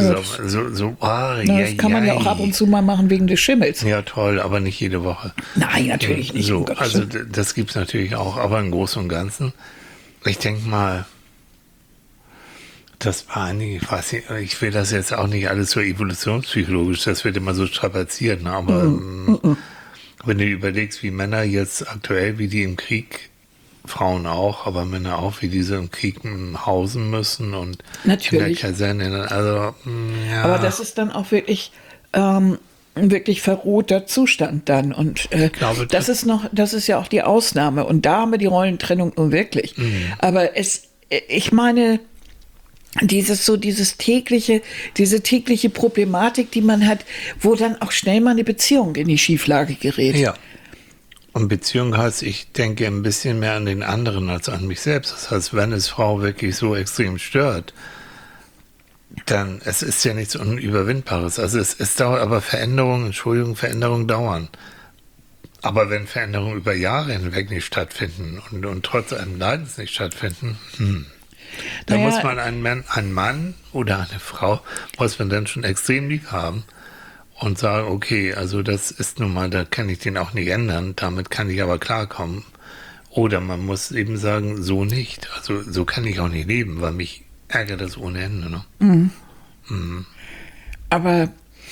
[SPEAKER 2] Das kann man ja auch ab und zu mal machen wegen des Schimmels.
[SPEAKER 1] Ja, toll, aber nicht jede Woche.
[SPEAKER 2] Nein, natürlich nicht.
[SPEAKER 1] So,
[SPEAKER 2] um Gottes
[SPEAKER 1] also
[SPEAKER 2] Willen.
[SPEAKER 1] das gibt's natürlich auch, aber im Großen und Ganzen, ich denke mal, das war eigentlich, ich will das jetzt auch nicht alles so evolutionspsychologisch, das wird immer so strapaziert, ne? Aber wenn du überlegst, wie Männer jetzt aktuell, wie die im Krieg, Frauen auch, aber Männer auch, wie diese im Krieg hausen müssen und
[SPEAKER 2] Natürlich.
[SPEAKER 1] in der Kaserne, also, ja.
[SPEAKER 2] Aber das ist dann auch wirklich wirklich verrohter Zustand dann. Und
[SPEAKER 1] glaube,
[SPEAKER 2] das ist ja auch die Ausnahme. Und da haben wir die Rollentrennung nun wirklich. Aber ich meine, diese tägliche Problematik, die man hat, wo dann auch schnell mal eine Beziehung in die Schieflage gerät.
[SPEAKER 1] Ja. Und Beziehung heißt, ich denke ein bisschen mehr an den anderen als an mich selbst. Das heißt, wenn es Frau wirklich so extrem stört, dann, es ist ja nichts Unüberwindbares. Also es dauert, aber Veränderungen dauern. Aber wenn Veränderungen über Jahre hinweg nicht stattfinden und trotz einem Leidens nicht stattfinden, da muss man einen Mann oder eine Frau, muss man dann schon extrem lieb haben und sagen, okay, also das ist nun mal, da kann ich den auch nicht ändern, damit kann ich aber klarkommen. Oder man muss eben sagen, so nicht. Also so kann ich auch nicht leben, weil mich ärgert das ohne Ende. Ne?
[SPEAKER 2] Aber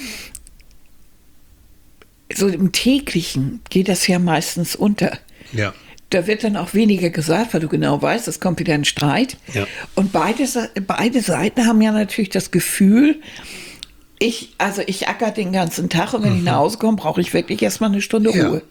[SPEAKER 2] so im Täglichen geht das ja meistens unter.
[SPEAKER 1] Ja.
[SPEAKER 2] Da wird dann auch weniger gesagt, weil du genau weißt, es kommt wieder ein Streit.
[SPEAKER 1] Ja.
[SPEAKER 2] Und beide Seiten haben ja natürlich das Gefühl, ich acker den ganzen Tag und wenn ich nach Hause komme, brauche ich wirklich erstmal eine Stunde Ruhe.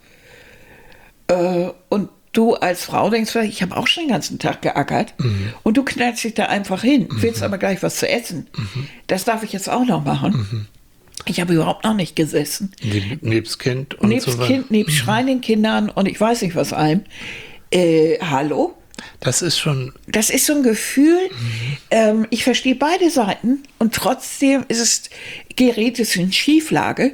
[SPEAKER 2] Und du als Frau denkst, ich habe auch schon den ganzen Tag geackert und du knallst dich da einfach hin, willst aber gleich was zu essen. Das darf ich jetzt auch noch machen. Ich habe überhaupt noch nicht gesessen.
[SPEAKER 1] Nebst Kind und so weiter.
[SPEAKER 2] Nebst schreienden Kindern und ich weiß nicht was allem. Hallo?
[SPEAKER 1] Das ist schon...
[SPEAKER 2] Das ist so ein Gefühl, ich verstehe beide Seiten und trotzdem gerät es in Schieflage,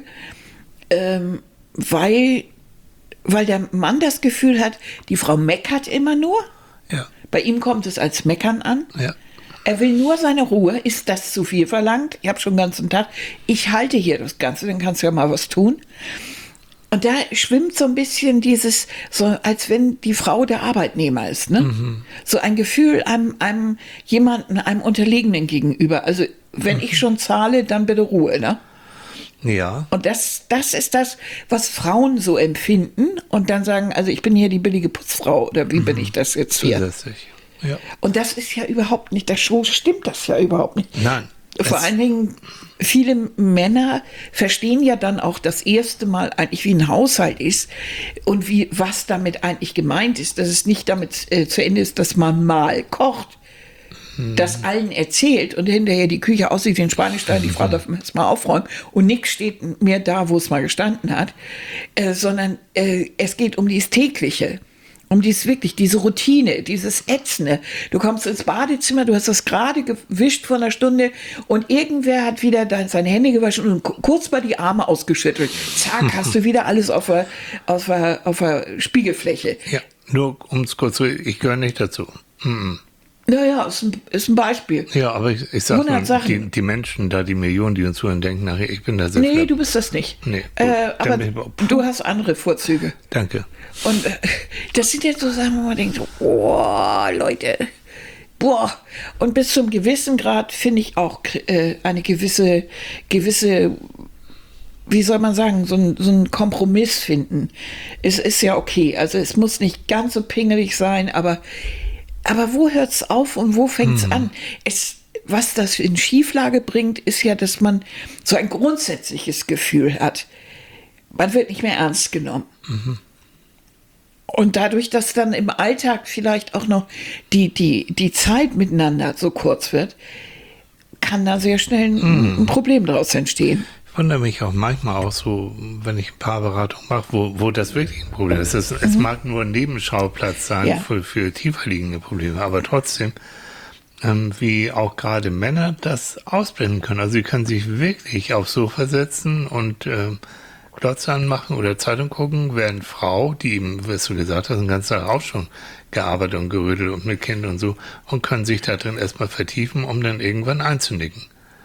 [SPEAKER 2] weil der Mann das Gefühl hat, die Frau meckert immer nur.
[SPEAKER 1] Ja.
[SPEAKER 2] Bei ihm kommt es als Meckern an.
[SPEAKER 1] Ja.
[SPEAKER 2] Er will nur seine Ruhe. Ist das zu viel verlangt? Ich habe schon den ganzen Tag. Ich halte hier das Ganze, dann kannst du ja mal was tun. Und da schwimmt so ein bisschen so als wenn die Frau der Arbeitnehmer ist. Ne? So ein Gefühl einem Unterlegenen gegenüber. Also wenn ich schon zahle, dann bitte Ruhe. Ne?
[SPEAKER 1] Ja.
[SPEAKER 2] Und das ist das, was Frauen so empfinden und dann sagen, also ich bin hier die billige Putzfrau oder wie bin ich das jetzt hier?
[SPEAKER 1] Zusätzlich. Ja.
[SPEAKER 2] Und das ist ja überhaupt nicht, so stimmt das ja überhaupt nicht.
[SPEAKER 1] Nein.
[SPEAKER 2] Vor allen Dingen, viele Männer verstehen ja dann auch das erste Mal eigentlich, wie ein Haushalt ist und was damit eigentlich gemeint ist, dass es nicht damit zu Ende ist, dass man mal kocht, das allen erzählt und hinterher die Küche aussieht wie ein Schweinestall, die Frau darf es mal aufräumen und nichts steht mehr da, wo es mal gestanden hat, sondern es geht um dieses Tägliche. Um diese Routine, dieses Ätzende. Du kommst ins Badezimmer, du hast das gerade gewischt vor einer Stunde und irgendwer hat wieder seine Hände gewaschen und kurz mal die Arme ausgeschüttelt. Zack, hast du wieder alles auf der Spiegelfläche.
[SPEAKER 1] Ja, nur um es kurz zu, ich gehöre nicht dazu.
[SPEAKER 2] Naja, ist ein Beispiel.
[SPEAKER 1] Ja, aber ich sag mal, die Menschen da, die Millionen, die uns zuhören, denken nachher, ich bin da sehr
[SPEAKER 2] Nee, du bist das nicht.
[SPEAKER 1] Nee,
[SPEAKER 2] aber du hast andere Vorzüge.
[SPEAKER 1] Danke.
[SPEAKER 2] Und das sind jetzt so Sachen, wo man denkt, so, oh, Leute, boah. Und bis zum gewissen Grad finde ich auch eine gewisse, wie soll man sagen, so ein Kompromiss finden. Es ist ja okay. Also es muss nicht ganz so pingelig sein, aber wo hört es auf und wo fängt es an? Was das in Schieflage bringt, ist ja, dass man so ein grundsätzliches Gefühl hat. Man wird nicht mehr ernst genommen. Und dadurch, dass dann im Alltag vielleicht auch noch die Zeit miteinander so kurz wird, kann da sehr schnell ein Problem daraus entstehen.
[SPEAKER 1] Ich wundere mich auch manchmal auch so, wenn ich ein paar Beratungen mache, wo das wirklich ein Problem ist. Es mag nur ein Nebenschauplatz sein für tiefer liegende Probleme, aber trotzdem, wie auch gerade Männer das ausblenden können. Also sie können sich wirklich aufs Sofa setzen und Glotze anmachen oder Zeitung gucken, während Frau, die eben, was du gesagt hast, den ganzen Tag auch schon gearbeitet und gerödelt und mit Kind und so, und können sich da drin erstmal vertiefen, um dann irgendwann einzunicken.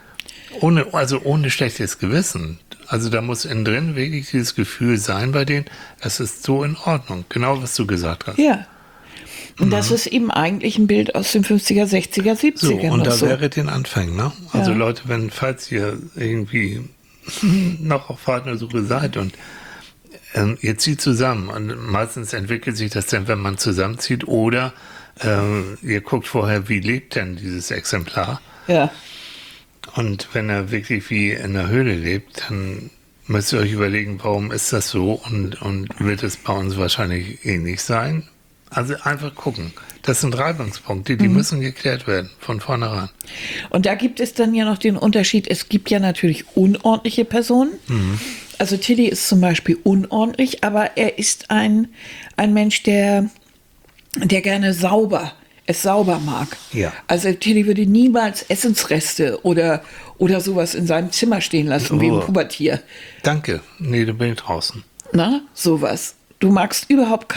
[SPEAKER 1] Ohne schlechtes Gewissen. Also da muss innen drin wirklich dieses Gefühl sein bei denen, es ist so in Ordnung. Genau, was du gesagt hast.
[SPEAKER 2] Ja. Und das ist eben eigentlich ein Bild aus den 50er, 60er, 70er.
[SPEAKER 1] So, und da wäre den Anfängen, ne? Also Leute, falls ihr irgendwie noch auf Partnersuche seid und ihr zieht zusammen und meistens entwickelt sich das dann, wenn man zusammenzieht oder ihr guckt vorher, wie lebt denn dieses Exemplar.
[SPEAKER 2] Ja.
[SPEAKER 1] Und wenn er wirklich wie in der Höhle lebt, dann müsst ihr euch überlegen, warum ist das so und wird es bei uns wahrscheinlich ähnlich sein. Also einfach gucken. Das sind Reibungspunkte, die müssen geklärt werden, von vornherein.
[SPEAKER 2] Und da gibt es dann ja noch den Unterschied, es gibt ja natürlich unordentliche Personen. Also Tilly ist zum Beispiel unordentlich, aber er ist ein Mensch, der gerne es sauber mag.
[SPEAKER 1] Ja.
[SPEAKER 2] Also Tilly würde niemals Essensreste oder sowas in seinem Zimmer stehen lassen, wie ein Pubertier.
[SPEAKER 1] Danke. Nee, da bin ich draußen.
[SPEAKER 2] Na, sowas. Du magst überhaupt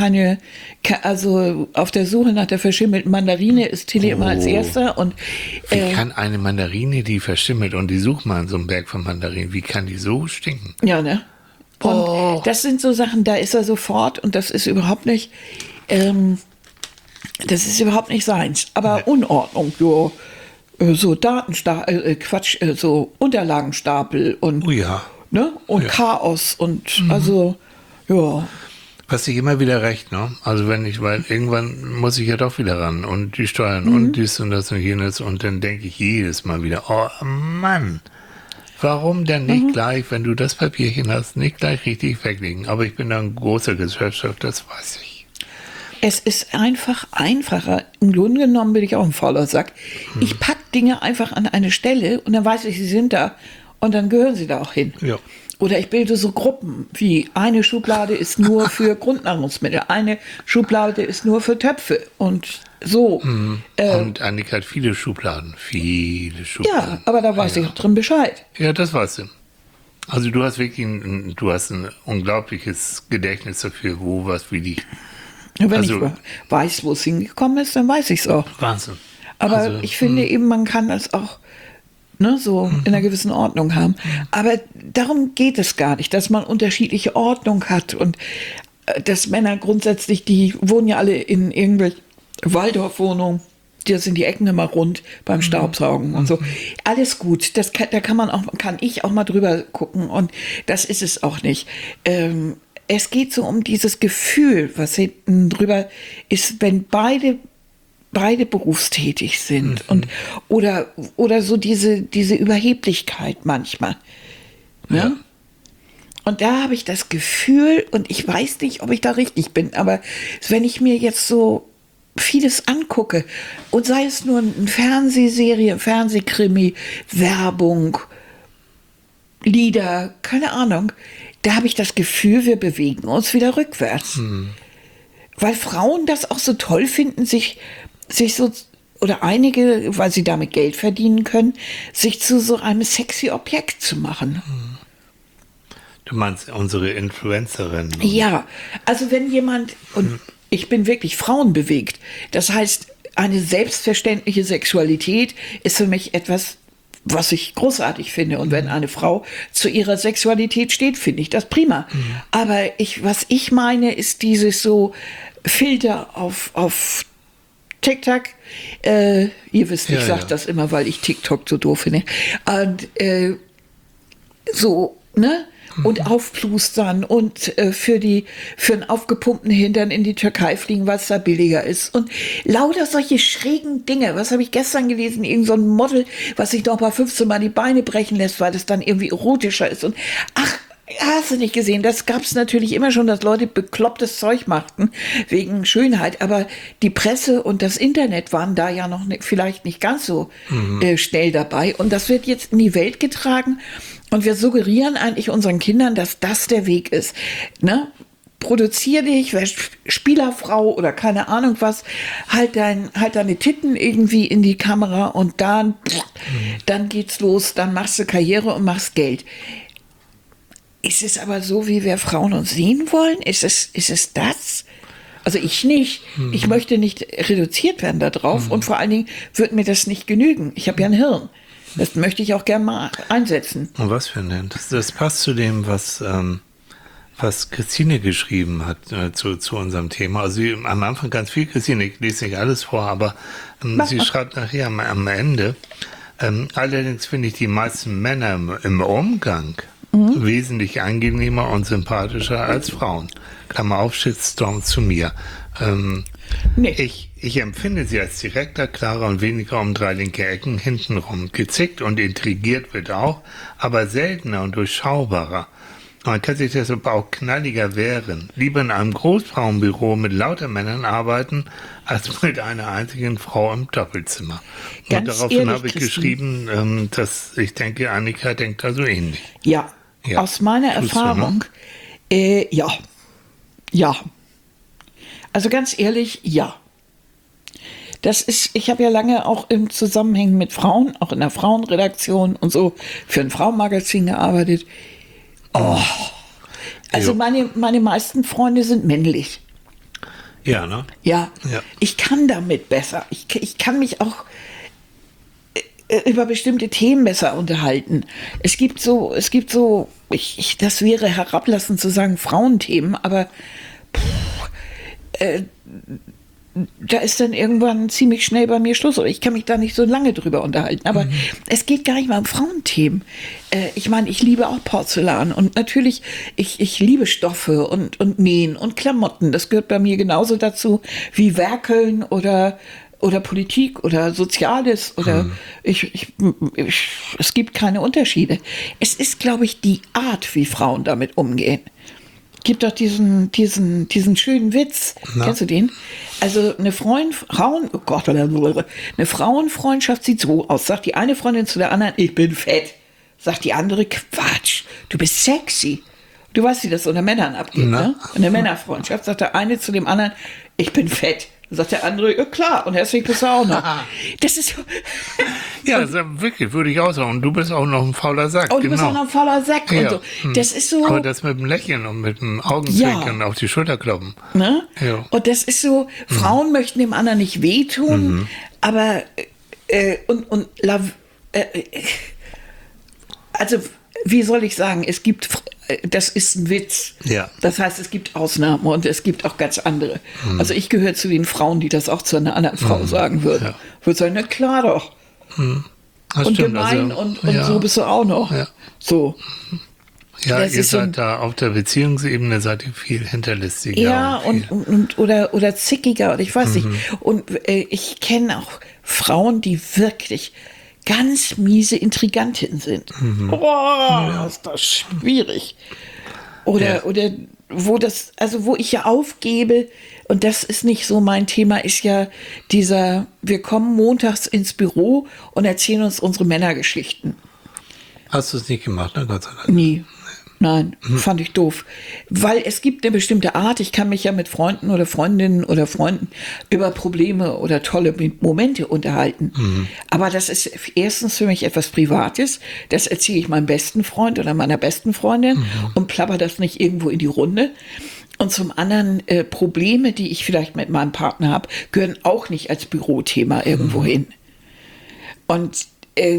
[SPEAKER 2] also auf der Suche nach der verschimmelten Mandarine ist Tilly immer als Erster. Und,
[SPEAKER 1] wie kann eine Mandarine, die verschimmelt, und die sucht mal in so einem Berg von Mandarinen, wie kann die so stinken?
[SPEAKER 2] Ja, ne? Und das sind so Sachen, da ist er sofort und das ist überhaupt nicht, seins. Aber Unordnung, so so Unterlagenstapel und, ne? Und Chaos und also, ja.
[SPEAKER 1] Was ich immer wieder recht, ne? Also weil irgendwann muss ich ja doch wieder ran und die Steuern und dies und das und jenes und dann denke ich jedes Mal wieder, oh Mann, warum denn nicht gleich, wenn du das Papierchen hast, nicht gleich richtig weglegen? Aber ich bin da ein großer Gesellschafter, das weiß ich.
[SPEAKER 2] Es ist einfach einfacher. Im Grunde genommen bin ich auch ein fauler Sack. Ich packe Dinge einfach an eine Stelle und dann weiß ich, sie sind da und dann gehören sie da auch hin. Ja. Oder ich bilde so Gruppen, wie eine Schublade ist nur für Grundnahrungsmittel, eine Schublade ist nur für Töpfe und so.
[SPEAKER 1] Und Annika hat viele Schubladen.
[SPEAKER 2] Ja, aber da weiß ich auch drin Bescheid.
[SPEAKER 1] Ja, das weißt du. Also du hast wirklich ein unglaubliches Gedächtnis dafür, wo was wie liegt.
[SPEAKER 2] Wenn ich weiß, wo es hingekommen ist, dann weiß ich es auch.
[SPEAKER 1] Wahnsinn.
[SPEAKER 2] Aber ich finde eben, man kann das auch so in einer gewissen Ordnung haben. Aber darum geht es gar nicht, dass man unterschiedliche Ordnung hat und dass Männer grundsätzlich, die wohnen ja alle in irgendwelchen Waldorfwohnungen, da sind die Ecken immer rund beim Staubsaugen und so. Alles gut, da kann ich auch mal drüber gucken und das ist es auch nicht. Es geht so um dieses Gefühl, was hinten drüber ist, wenn beide berufstätig sind und oder so diese Überheblichkeit manchmal. Ne? Ja. Und da habe ich das Gefühl, und ich weiß nicht, ob ich da richtig bin, aber wenn ich mir jetzt so vieles angucke und sei es nur eine Fernsehserie, Fernsehkrimi, Werbung, Lieder, keine Ahnung, da habe ich das Gefühl, wir bewegen uns wieder rückwärts. Weil Frauen das auch so toll finden, sich so, oder einige, weil sie damit Geld verdienen können, sich zu so einem sexy Objekt zu machen.
[SPEAKER 1] Du meinst unsere Influencerin?
[SPEAKER 2] Ja, also wenn jemand, und ich bin wirklich frauenbewegt, das heißt, eine selbstverständliche Sexualität ist für mich etwas, was ich großartig finde. Und wenn eine Frau zu ihrer Sexualität steht, finde ich das prima. Aber was ich meine, ist dieses so Filter auf TikTok. Ihr wisst, ich sage das immer, weil ich TikTok so doof finde. Und so, ne? Und aufplustern und für einen aufgepumpten Hintern in die Türkei fliegen, weil es da billiger ist. Und lauter solche schrägen Dinge. Was habe ich gestern gelesen? Irgend so ein Model, was sich noch mal 15 Mal die Beine brechen lässt, weil das dann irgendwie erotischer ist. Und ach, hast du nicht gesehen? Das gab es natürlich immer schon, dass Leute beklopptes Zeug machten wegen Schönheit. Aber die Presse und das Internet waren da ja noch vielleicht nicht ganz so schnell dabei. Und das wird jetzt in die Welt getragen. Und wir suggerieren eigentlich unseren Kindern, dass das der Weg ist. Ne? Produzier dich, wär Spielerfrau oder keine Ahnung was, halt deine Titten irgendwie in die Kamera und dann geht's los, dann machst du Karriere und machst Geld. Ist es aber so, wie wir Frauen uns sehen wollen? Ist es das? Also ich nicht. Ich möchte nicht reduziert werden darauf und vor allen Dingen wird mir das nicht genügen. Ich habe ja ein Hirn. Das möchte ich auch gerne mal einsetzen.
[SPEAKER 1] Und was für ein Hirn? Das passt zu dem, was Christine geschrieben hat zu unserem Thema. Also am Anfang ganz viel, Christine, ich lese nicht alles vor, aber sie schreibt nachher am Ende, allerdings finde ich die meisten Männer im Umgang wesentlich angenehmer und sympathischer als Frauen. Klammer auf, Shitstorm zu mir. Nee. Ich empfinde sie als direkter, klarer und weniger um 3 linke Ecken hintenrum. Gezickt und intrigiert wird auch, aber seltener und durchschaubarer. Man kann sich deshalb auch knalliger wehren. Lieber in einem Großfrauenbüro mit lauter Männern arbeiten, als mit einer einzigen Frau im Doppelzimmer.
[SPEAKER 2] Ganz
[SPEAKER 1] und daraufhin
[SPEAKER 2] ehrlich,
[SPEAKER 1] habe ich
[SPEAKER 2] Christine,
[SPEAKER 1] geschrieben, dass ich denke, Annika denkt da so ähnlich.
[SPEAKER 2] Ja, aus meiner Erfahrung, ja. Also ganz ehrlich, ja. Ich habe ja lange auch im Zusammenhang mit Frauen, auch in der Frauenredaktion und so, für ein Frauenmagazin gearbeitet. Oh. Also meine meisten Freunde sind männlich.
[SPEAKER 1] Ja, ne?
[SPEAKER 2] Ja. Ich kann damit besser. Ich kann mich auch über bestimmte Themen besser unterhalten. Es gibt so, das wäre herablassend zu sagen Frauenthemen, aber da ist dann irgendwann ziemlich schnell bei mir Schluss. Oder ich kann mich da nicht so lange drüber unterhalten. Aber es geht gar nicht mal um Frauenthemen. Ich meine, ich liebe auch Porzellan. Und natürlich, ich liebe Stoffe und Nähen und Klamotten. Das gehört bei mir genauso dazu wie Werkeln oder Politik oder Soziales. Oder es gibt keine Unterschiede. Es ist, glaube ich, die Art, wie Frauen damit umgehen. Gibt doch diesen schönen Witz. Kennst du den? Also eine Frauenfreundschaft sieht so aus. Sagt die eine Freundin zu der anderen, ich bin fett. Sagt die andere, Quatsch, du bist sexy. Du weißt, wie das unter Männern abgeht, ne? In der Männerfreundschaft sagt der eine zu dem anderen, ich bin fett. Sagt der andere, ja klar, und herzlich bist du auch noch. Das ist so.
[SPEAKER 1] Ja, das wirklich, würde ich auch sagen. Und du bist auch noch ein fauler Sack.
[SPEAKER 2] Und du bist auch noch ein fauler Sack und so. Das ist so.
[SPEAKER 1] Aber das mit dem Lächeln und mit dem Augenzwinkern auf die Schulter kloppen.
[SPEAKER 2] Ne? Ja. Und das ist so, Frauen möchten dem anderen nicht wehtun, aber also, wie soll ich sagen, das ist ein Witz. Ja. Das heißt, es gibt Ausnahmen und es gibt auch ganz andere. Also ich gehöre zu den Frauen, die das auch zu einer anderen Frau sagen würden. Ja. Würde sagen, na klar doch. Und stimmt, gemein also, und so bist du auch noch. Ja. So.
[SPEAKER 1] Ja, ihr seid da auf der Beziehungsebene seid ihr viel hinterlistiger.
[SPEAKER 2] Ja, oder zickiger oder ich weiß nicht. Und ich kenne auch Frauen, die wirklich ganz miese Intrigantinnen sind. Oh, ist das schwierig. Oder wo ich ja aufgebe, und das ist nicht so mein Thema, ist ja wir kommen montags ins Büro und erzählen uns unsere Männergeschichten.
[SPEAKER 1] Hast du es nicht gemacht, ne? Gott sei Dank.
[SPEAKER 2] Nie. Nein, fand ich doof. Weil es gibt eine bestimmte Art, ich kann mich ja mit Freunden oder Freundinnen oder Freunden über Probleme oder tolle Momente unterhalten. Aber das ist erstens für mich etwas Privates. Das erzähle ich meinem besten Freund oder meiner besten Freundin und plapper das nicht irgendwo in die Runde. Und zum anderen, Probleme, die ich vielleicht mit meinem Partner habe, gehören auch nicht als Bürothema irgendwo hin. Und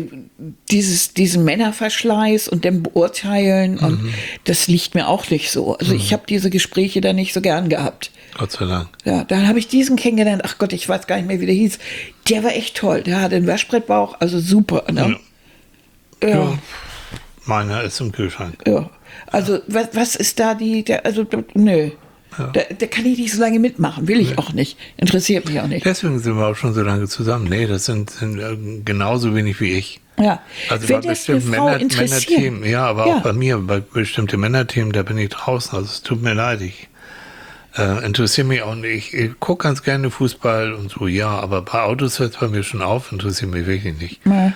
[SPEAKER 2] diesen Männerverschleiß und dem Beurteilen, und das liegt mir auch nicht so. Also ich habe diese Gespräche da nicht so gern gehabt.
[SPEAKER 1] Gott sei Dank.
[SPEAKER 2] Ja, dann habe ich diesen kennengelernt. Ach Gott, ich weiß gar nicht mehr, wie der hieß. Der war echt toll. Der hatte einen Waschbrettbauch, also super. Ne?
[SPEAKER 1] Ja. Meiner ist im Kühlschrank.
[SPEAKER 2] Ja. Also was ist da nö. Ja. Da kann ich nicht so lange mitmachen, will ich auch nicht. Interessiert mich auch nicht.
[SPEAKER 1] Deswegen sind wir auch schon so lange zusammen. Nee, das sind genauso wenig wie ich.
[SPEAKER 2] Ja.
[SPEAKER 1] Also
[SPEAKER 2] wenn
[SPEAKER 1] bei
[SPEAKER 2] das eine
[SPEAKER 1] bestimmten
[SPEAKER 2] Frau interessiert.
[SPEAKER 1] Männerthemen, ja, aber auch bei mir, bei bestimmten Männerthemen, da bin ich draußen. Also es tut mir leid, ich interessiere mich auch nicht. Ich gucke ganz gerne Fußball und so, ja, aber bei Autos hört es bei mir schon auf, interessiert mich wirklich nicht.
[SPEAKER 2] Ja.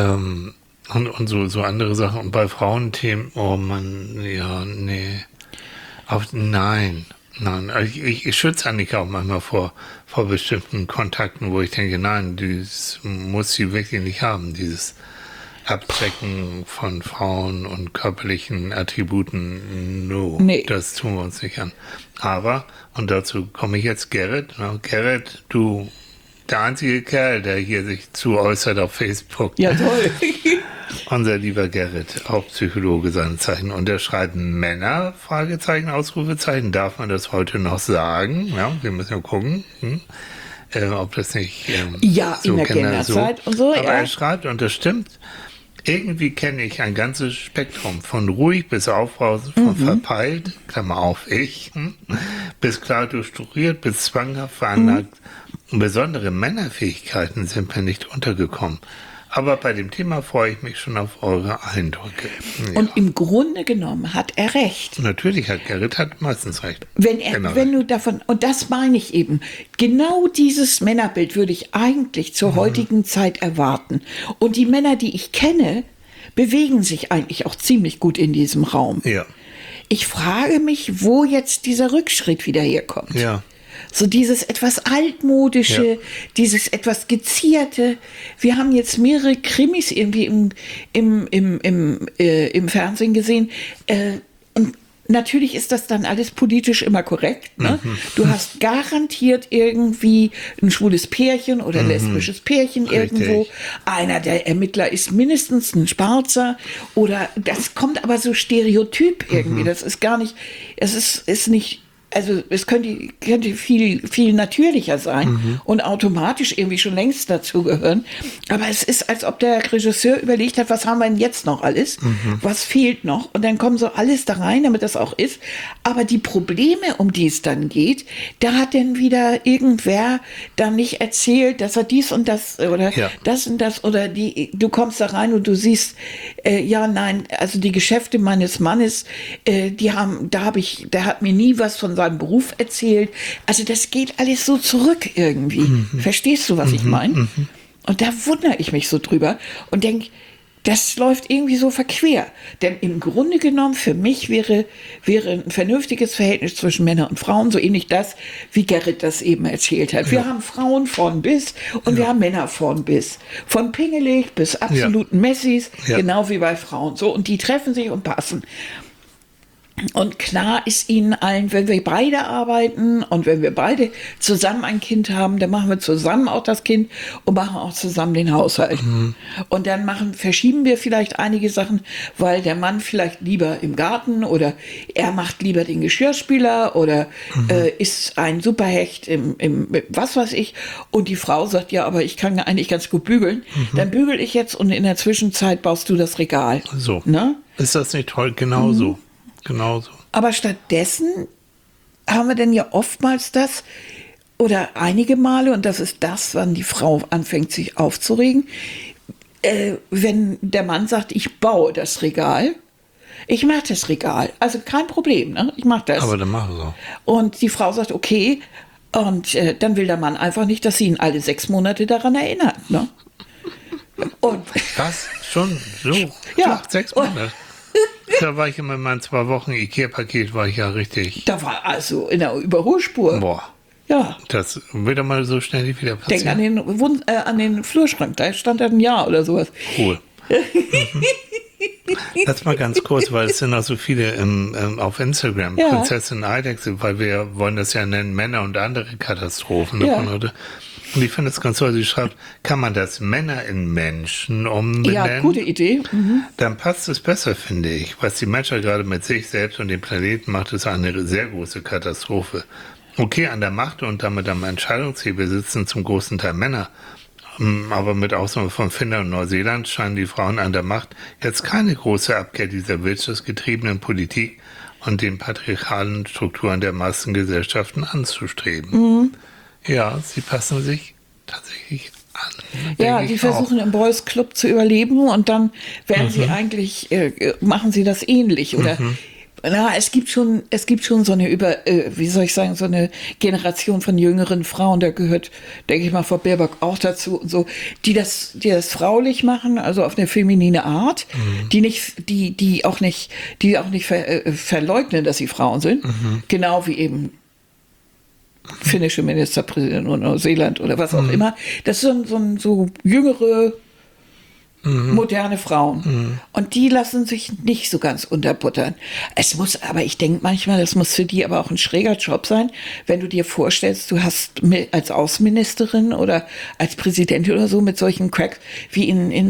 [SPEAKER 1] Und so andere Sachen. Und bei Frauenthemen, oh Mann, ja, nee. Nein. Ich schütze Annika auch manchmal vor bestimmten Kontakten, wo ich denke, nein, das muss sie wirklich nicht haben, dieses Abchecken von Frauen und körperlichen Attributen, nee. Das tun wir uns nicht an. Aber, und dazu komme ich jetzt, Gerrit, Gerrit, du, der einzige Kerl, der hier sich zu äußert auf Facebook.
[SPEAKER 2] Ja, toll.
[SPEAKER 1] Unser lieber Gerrit, auch Psychologe seine Zeichen. Und er schreibt Männer, Fragezeichen, Ausrufezeichen. Darf man das heute noch sagen? Ja, wir müssen ja gucken, ob das nicht
[SPEAKER 2] so in der Kinderzeit und so.
[SPEAKER 1] Aber er schreibt, und das stimmt, irgendwie kenne ich ein ganzes Spektrum von ruhig bis aufbrausend, von verpeilt, Klammer auf, bis klar strukturiert, bis zwanghaft veranlagt. Besondere Männerfähigkeiten sind mir nicht untergekommen. Aber bei dem Thema freue ich mich schon auf eure Eindrücke. Ja.
[SPEAKER 2] Und im Grunde genommen hat er recht.
[SPEAKER 1] Natürlich hat Gerrit meistens recht.
[SPEAKER 2] Wenn du davon, und das meine ich eben, genau dieses Männerbild würde ich eigentlich zur heutigen Zeit erwarten. Und die Männer, die ich kenne, bewegen sich eigentlich auch ziemlich gut in diesem Raum.
[SPEAKER 1] Ja.
[SPEAKER 2] Ich frage mich, wo jetzt dieser Rückschritt wieder herkommt.
[SPEAKER 1] Ja.
[SPEAKER 2] So dieses etwas altmodische, dieses etwas gezierte. Wir haben jetzt mehrere Krimis irgendwie im Fernsehen gesehen. Und natürlich ist das dann alles politisch immer korrekt. Ne? Du hast garantiert irgendwie ein schwules Pärchen oder lesbisches Pärchen irgendwo.
[SPEAKER 1] Richtig.
[SPEAKER 2] Einer der Ermittler ist mindestens ein Schwarzer. Oder das kommt aber so stereotyp irgendwie. Das ist gar nicht, es ist nicht. Also es könnte viel natürlicher sein und automatisch irgendwie schon längst dazugehören. Aber es ist, als ob der Regisseur überlegt hat, was haben wir denn jetzt noch alles? Was fehlt noch? Und dann kommen so alles da rein, damit das auch ist. Aber die Probleme, um die es dann geht, da hat dann wieder irgendwer dann nicht erzählt, dass er dies und das oder das und das oder du kommst da rein und du siehst, also die Geschäfte meines Mannes, der hat mir nie was von seinem Beruf erzählt. Also das geht alles so zurück irgendwie. Verstehst du, was ich meine? Und da wundere ich mich so drüber und denke, das läuft irgendwie so verquer. Denn im Grunde genommen für mich wäre ein vernünftiges Verhältnis zwischen Männern und Frauen so ähnlich das, wie Gerrit das eben erzählt hat. Wir haben Frauen von bis und wir haben Männer von bis. Von pingelig bis absoluten Messis, genau wie bei Frauen. So, und die treffen sich und passen. Und klar ist ihnen allen, wenn wir beide arbeiten und wenn wir beide zusammen ein Kind haben, dann machen wir zusammen auch das Kind und machen auch zusammen den Haushalt. Und dann verschieben wir vielleicht einige Sachen, weil der Mann vielleicht lieber im Garten oder er macht lieber den Geschirrspüler oder ist ein Superhecht im was weiß ich. Und die Frau sagt, ja, aber ich kann eigentlich ganz gut bügeln. Dann bügel ich jetzt und in der Zwischenzeit baust du das Regal.
[SPEAKER 1] So.
[SPEAKER 2] Ne?
[SPEAKER 1] Ist das nicht toll? Genauso. Genauso.
[SPEAKER 2] Aber stattdessen haben wir denn ja oftmals das, oder einige Male, und das ist das, wann die Frau anfängt, sich aufzuregen, wenn der Mann sagt, ich baue das Regal, ich mache das Regal. Also kein Problem, ne? Ich mache das.
[SPEAKER 1] Aber dann mach so.
[SPEAKER 2] Und die Frau sagt, okay. Und dann will der Mann einfach nicht, dass sie ihn alle 6 Monate daran erinnert. Ne? Und
[SPEAKER 1] Was? Schon so?
[SPEAKER 2] Ja.
[SPEAKER 1] 6 Monate? Da war ich immer in meinen 2 Wochen Ikea-Paket, war ich ja richtig.
[SPEAKER 2] da war also in der Überholspur.
[SPEAKER 1] Boah,
[SPEAKER 2] Ja.
[SPEAKER 1] das wird doch mal so schnell nicht wieder
[SPEAKER 2] Denk
[SPEAKER 1] passieren.
[SPEAKER 2] an den Flurschrank, da stand er ein Jahr oder sowas.
[SPEAKER 1] Cool. Das mal ganz kurz, weil es sind auch so viele auf Instagram,
[SPEAKER 2] Ja.
[SPEAKER 1] Prinzessin Eidechse, weil wir wollen das ja nennen, Männer und andere Katastrophen.
[SPEAKER 2] Ja.
[SPEAKER 1] Von heute. Und ich finde es ganz toll, sie schreibt, kann man das Männer in Menschen umbenennen?
[SPEAKER 2] Ja, gute Idee. Mhm.
[SPEAKER 1] Dann passt es besser, finde ich. Was die Menschheit gerade mit sich selbst und dem Planeten macht, ist eine sehr große Katastrophe. Okay, an der Macht und damit am Entscheidungshebel sitzen zum großen Teil Männer. Aber mit Ausnahme von Finnland und Neuseeland scheinen die Frauen an der Macht jetzt keine große Abkehr dieser wirtschaftsgetriebenen Politik und den patriarchalen Strukturen der Massengesellschaften anzustreben. Ja, sie passen sich tatsächlich an.
[SPEAKER 2] Ja,
[SPEAKER 1] denke
[SPEAKER 2] die
[SPEAKER 1] ich
[SPEAKER 2] versuchen im Boys Club zu überleben und dann werden sie eigentlich, machen sie das ähnlich oder na, es gibt schon so eine wie soll ich sagen, so eine Generation von jüngeren Frauen, da gehört, denke ich mal, Frau Baerbock auch dazu und so, die das fraulich machen, also auf eine feminine Art, die auch nicht verleugnen, dass sie Frauen sind, genau wie eben finnische Ministerpräsident oder Neuseeland oder was auch immer. Das sind so jüngere, moderne Frauen. Und die lassen sich nicht so ganz unterbuttern. Es muss aber, ich denke manchmal, das muss für die aber auch ein schräger Job sein, wenn du dir vorstellst, du hast als Außenministerin oder als Präsidentin oder so mit solchen Cracks wie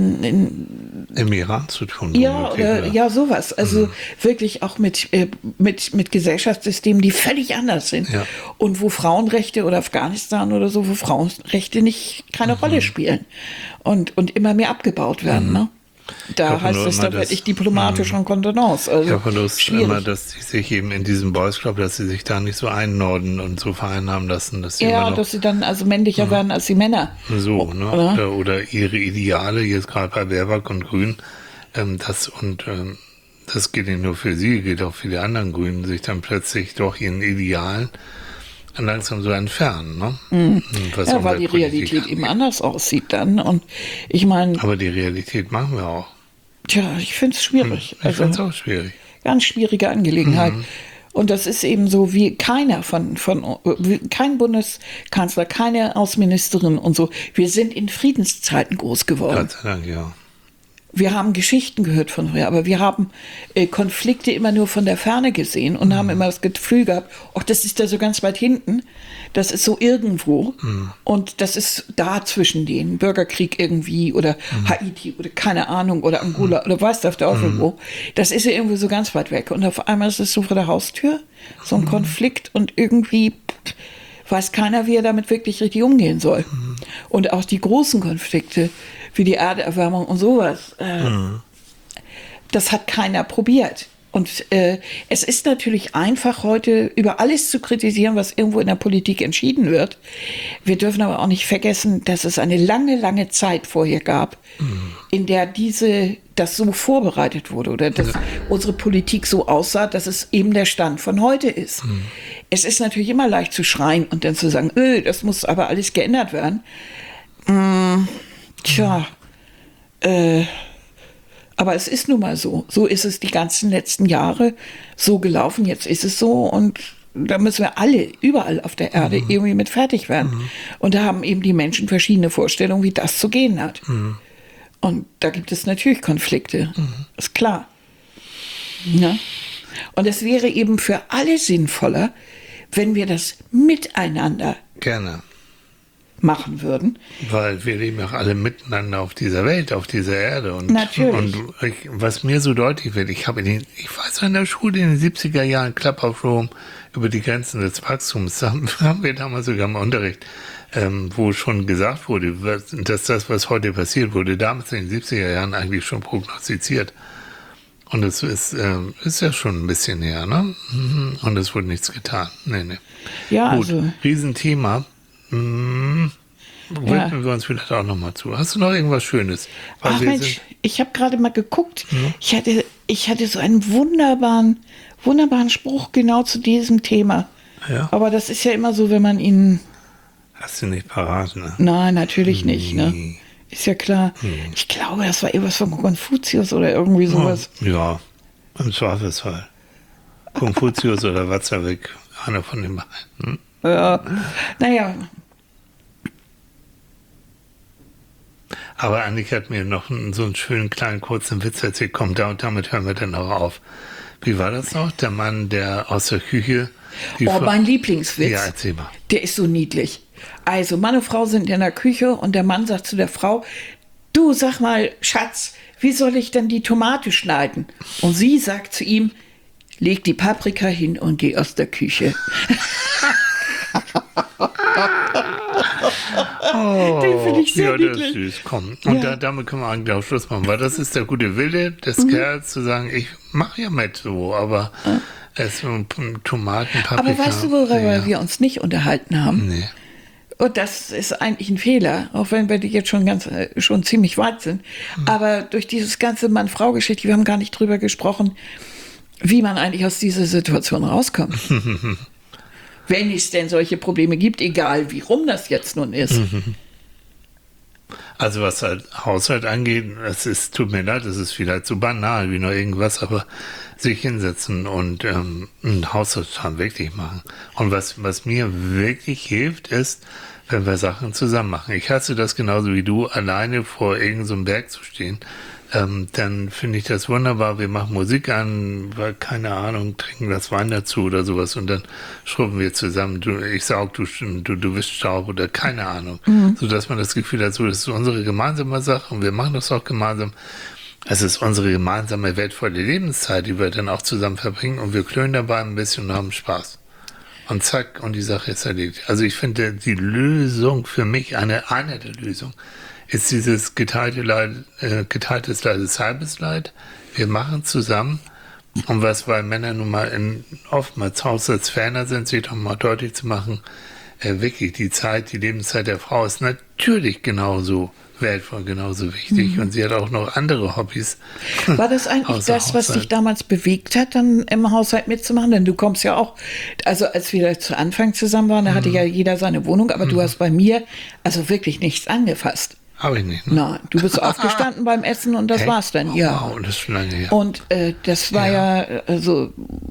[SPEAKER 1] Im Iran zu tun.
[SPEAKER 2] ja, ja, sowas. Also wirklich auch mit Gesellschaftssystemen, die völlig anders sind.
[SPEAKER 1] Ja.
[SPEAKER 2] Und wo Frauenrechte oder Afghanistan oder so, wo Frauenrechte keine Rolle spielen. Und immer mehr abgebaut werden. Ne? Da heißt es, da werde ich diplomatisch en Kontenance. Also
[SPEAKER 1] Ich habe Verlust
[SPEAKER 2] schwierig.
[SPEAKER 1] immer, dass sie sich eben in diesem Boys Club, dass sie sich da nicht so einnorden und so vereinnahmen lassen, dass sie immer
[SPEAKER 2] Ja,
[SPEAKER 1] noch
[SPEAKER 2] dass sie dann also männlicher werden als die Männer.
[SPEAKER 1] so, ne? Oder ihre Ideale, jetzt gerade bei Baerbock und Grün, das geht nicht nur für sie, geht auch für die anderen Grünen, sich dann plötzlich doch ihren Idealen langsam so entfernen. Ne? Was
[SPEAKER 2] Ja, weil die
[SPEAKER 1] Umweltpolitik
[SPEAKER 2] Realität eben
[SPEAKER 1] angeht.
[SPEAKER 2] anders aussieht dann. Und ich meine,
[SPEAKER 1] Aber die Realität machen wir auch.
[SPEAKER 2] tja, ich finde es schwierig.
[SPEAKER 1] Ich finde es auch schwierig.
[SPEAKER 2] Ganz schwierige Angelegenheit. Und das ist eben so, wie kein Bundeskanzler, keine Außenministerin und so. Wir sind in Friedenszeiten groß geworden.
[SPEAKER 1] Gott sei Dank, ja.
[SPEAKER 2] Wir haben Geschichten gehört von früher, aber wir haben Konflikte immer nur von der Ferne gesehen und haben immer das Gefühl gehabt, ach, das ist da so ganz weit hinten, das ist so irgendwo und das ist da zwischen denen, Bürgerkrieg irgendwie oder Haiti oder keine Ahnung oder Angola oder weiß der Teufel wo. Das ist ja irgendwo so ganz weit weg und auf einmal ist es so vor der Haustür, so ein Konflikt und irgendwie weiß keiner, wie er damit wirklich richtig umgehen soll. Und auch die großen Konflikte, wie die Erderwärmung und sowas, das hat keiner probiert. Und es ist natürlich einfach heute über alles zu kritisieren, was irgendwo in der Politik entschieden wird. Wir dürfen aber auch nicht vergessen, dass es eine lange, lange Zeit vorher gab, in der das so vorbereitet wurde oder dass unsere Politik so aussah, dass es eben der Stand von heute ist. Es ist natürlich immer leicht zu schreien und dann zu sagen, das muss aber alles geändert werden. Tja, aber es ist nun mal so. So ist es die ganzen letzten Jahre so gelaufen. Jetzt ist es so und da müssen wir alle, überall auf der Erde irgendwie mit fertig werden. Und da haben eben die Menschen verschiedene Vorstellungen, wie das zu gehen hat. Und da gibt es natürlich Konflikte. Ist klar. Ja? Und es wäre eben für alle sinnvoller, wenn wir das miteinander
[SPEAKER 1] Gerne.
[SPEAKER 2] machen würden.
[SPEAKER 1] Weil wir leben ja auch alle miteinander auf dieser Welt, auf dieser Erde. Und,
[SPEAKER 2] Natürlich.
[SPEAKER 1] Und was mir so deutlich wird, ich weiß in der Schule in den 70er Jahren Club of Rome über die Grenzen des Wachstums, haben wir damals sogar im Unterricht, wo schon gesagt wurde, dass das, was heute passiert, wurde damals in den 70er Jahren eigentlich schon prognostiziert. Und es ist ja schon ein bisschen her, ne? Und es wurde nichts getan. Nee.
[SPEAKER 2] Ja,
[SPEAKER 1] Gut,
[SPEAKER 2] also.
[SPEAKER 1] Riesenthema. Widmen wir uns vielleicht auch nochmal zu. Hast du noch irgendwas Schönes? Weil
[SPEAKER 2] Ach
[SPEAKER 1] wir
[SPEAKER 2] Mensch, ich habe gerade mal geguckt. Ich hatte ich hatte so einen wunderbaren Spruch genau zu diesem Thema.
[SPEAKER 1] Ja.
[SPEAKER 2] Aber das ist ja immer so, wenn man ihn...
[SPEAKER 1] Hast du nicht parat, ne?
[SPEAKER 2] Nein, natürlich nicht, ne? Ist ja klar. Ich glaube, das war irgendwas von Konfuzius oder irgendwie sowas.
[SPEAKER 1] Ja, im Zweifelsfall. Konfuzius oder Watzlawick, einer von den beiden.
[SPEAKER 2] Ja, naja.
[SPEAKER 1] Aber Annika hat mir noch so einen schönen kleinen kurzen Witz erzählt. Komm, damit hören wir dann auch auf. Wie war das noch? Der Mann, der aus der Küche...
[SPEAKER 2] Mein Lieblingswitz.
[SPEAKER 1] Ja, erzähl mal.
[SPEAKER 2] Der ist so niedlich. Also, Mann und Frau sind in der Küche und der Mann sagt zu der Frau, du, sag mal, Schatz, wie soll ich denn die Tomate schneiden? Und sie sagt zu ihm, leg die Paprika hin und geh aus der Küche. Den finde ich sehr niedlich.
[SPEAKER 1] Das ist süß, komm. Und damit können wir eigentlich auch Schluss machen, weil das ist der gute Wille des Kerls zu sagen, ich mache ja mit so, aber es Tomaten, Paprika.
[SPEAKER 2] Aber weißt du, worüber wir uns nicht unterhalten haben?
[SPEAKER 1] Nee.
[SPEAKER 2] Und das ist eigentlich ein Fehler, auch wenn wir jetzt schon ziemlich weit sind. Aber durch dieses ganze Mann-Frau-Geschichte, wir haben gar nicht drüber gesprochen, wie man eigentlich aus dieser Situation rauskommt. Wenn es denn solche Probleme gibt, egal wie rum das jetzt nun ist.
[SPEAKER 1] Also was halt Haushalt angeht, tut mir leid, es ist vielleicht so banal wie nur irgendwas, aber sich hinsetzen und einen Haushaltsplan wirklich machen. Und was mir wirklich hilft, ist, wenn wir Sachen zusammen machen. Ich hasse das genauso wie du, alleine vor irgendeinem so Berg zu stehen. Dann finde ich das wunderbar. Wir machen Musik an, weil, keine Ahnung, trinken das Wein dazu oder sowas und dann schrubben wir zusammen. Ich saug, du wischst Staub oder keine Ahnung. Sodass man das Gefühl hat, so, das ist unsere gemeinsame Sache und wir machen das auch gemeinsam. Es ist unsere gemeinsame wertvolle Lebenszeit, die wir dann auch zusammen verbringen und wir klönen dabei ein bisschen und haben Spaß. Und zack, und die Sache ist erledigt. Also ich finde, die Lösung für mich, eine der Lösungen, ist dieses geteiltes Leid ist halbes Leid. Wir machen zusammen. Und weil Männer nun mal oftmals haushaltsferner sind, sich doch mal deutlich zu machen, wirklich die Lebenszeit der Frau ist natürlich genauso wertvoll, genauso wichtig. Und sie hat auch noch andere Hobbys.
[SPEAKER 2] War das eigentlich das, was dich damals bewegt hat, dann im Haushalt mitzumachen? Denn du kommst ja auch, also als wir zu Anfang zusammen waren, da hatte ja jeder seine Wohnung, aber du hast bei mir also wirklich nichts angefasst.
[SPEAKER 1] Habe ich nicht. Ne?
[SPEAKER 2] Nein, du bist aufgestanden beim Essen und das war's dann, ja.
[SPEAKER 1] Wow, das ist schon lange her.
[SPEAKER 2] Und das war also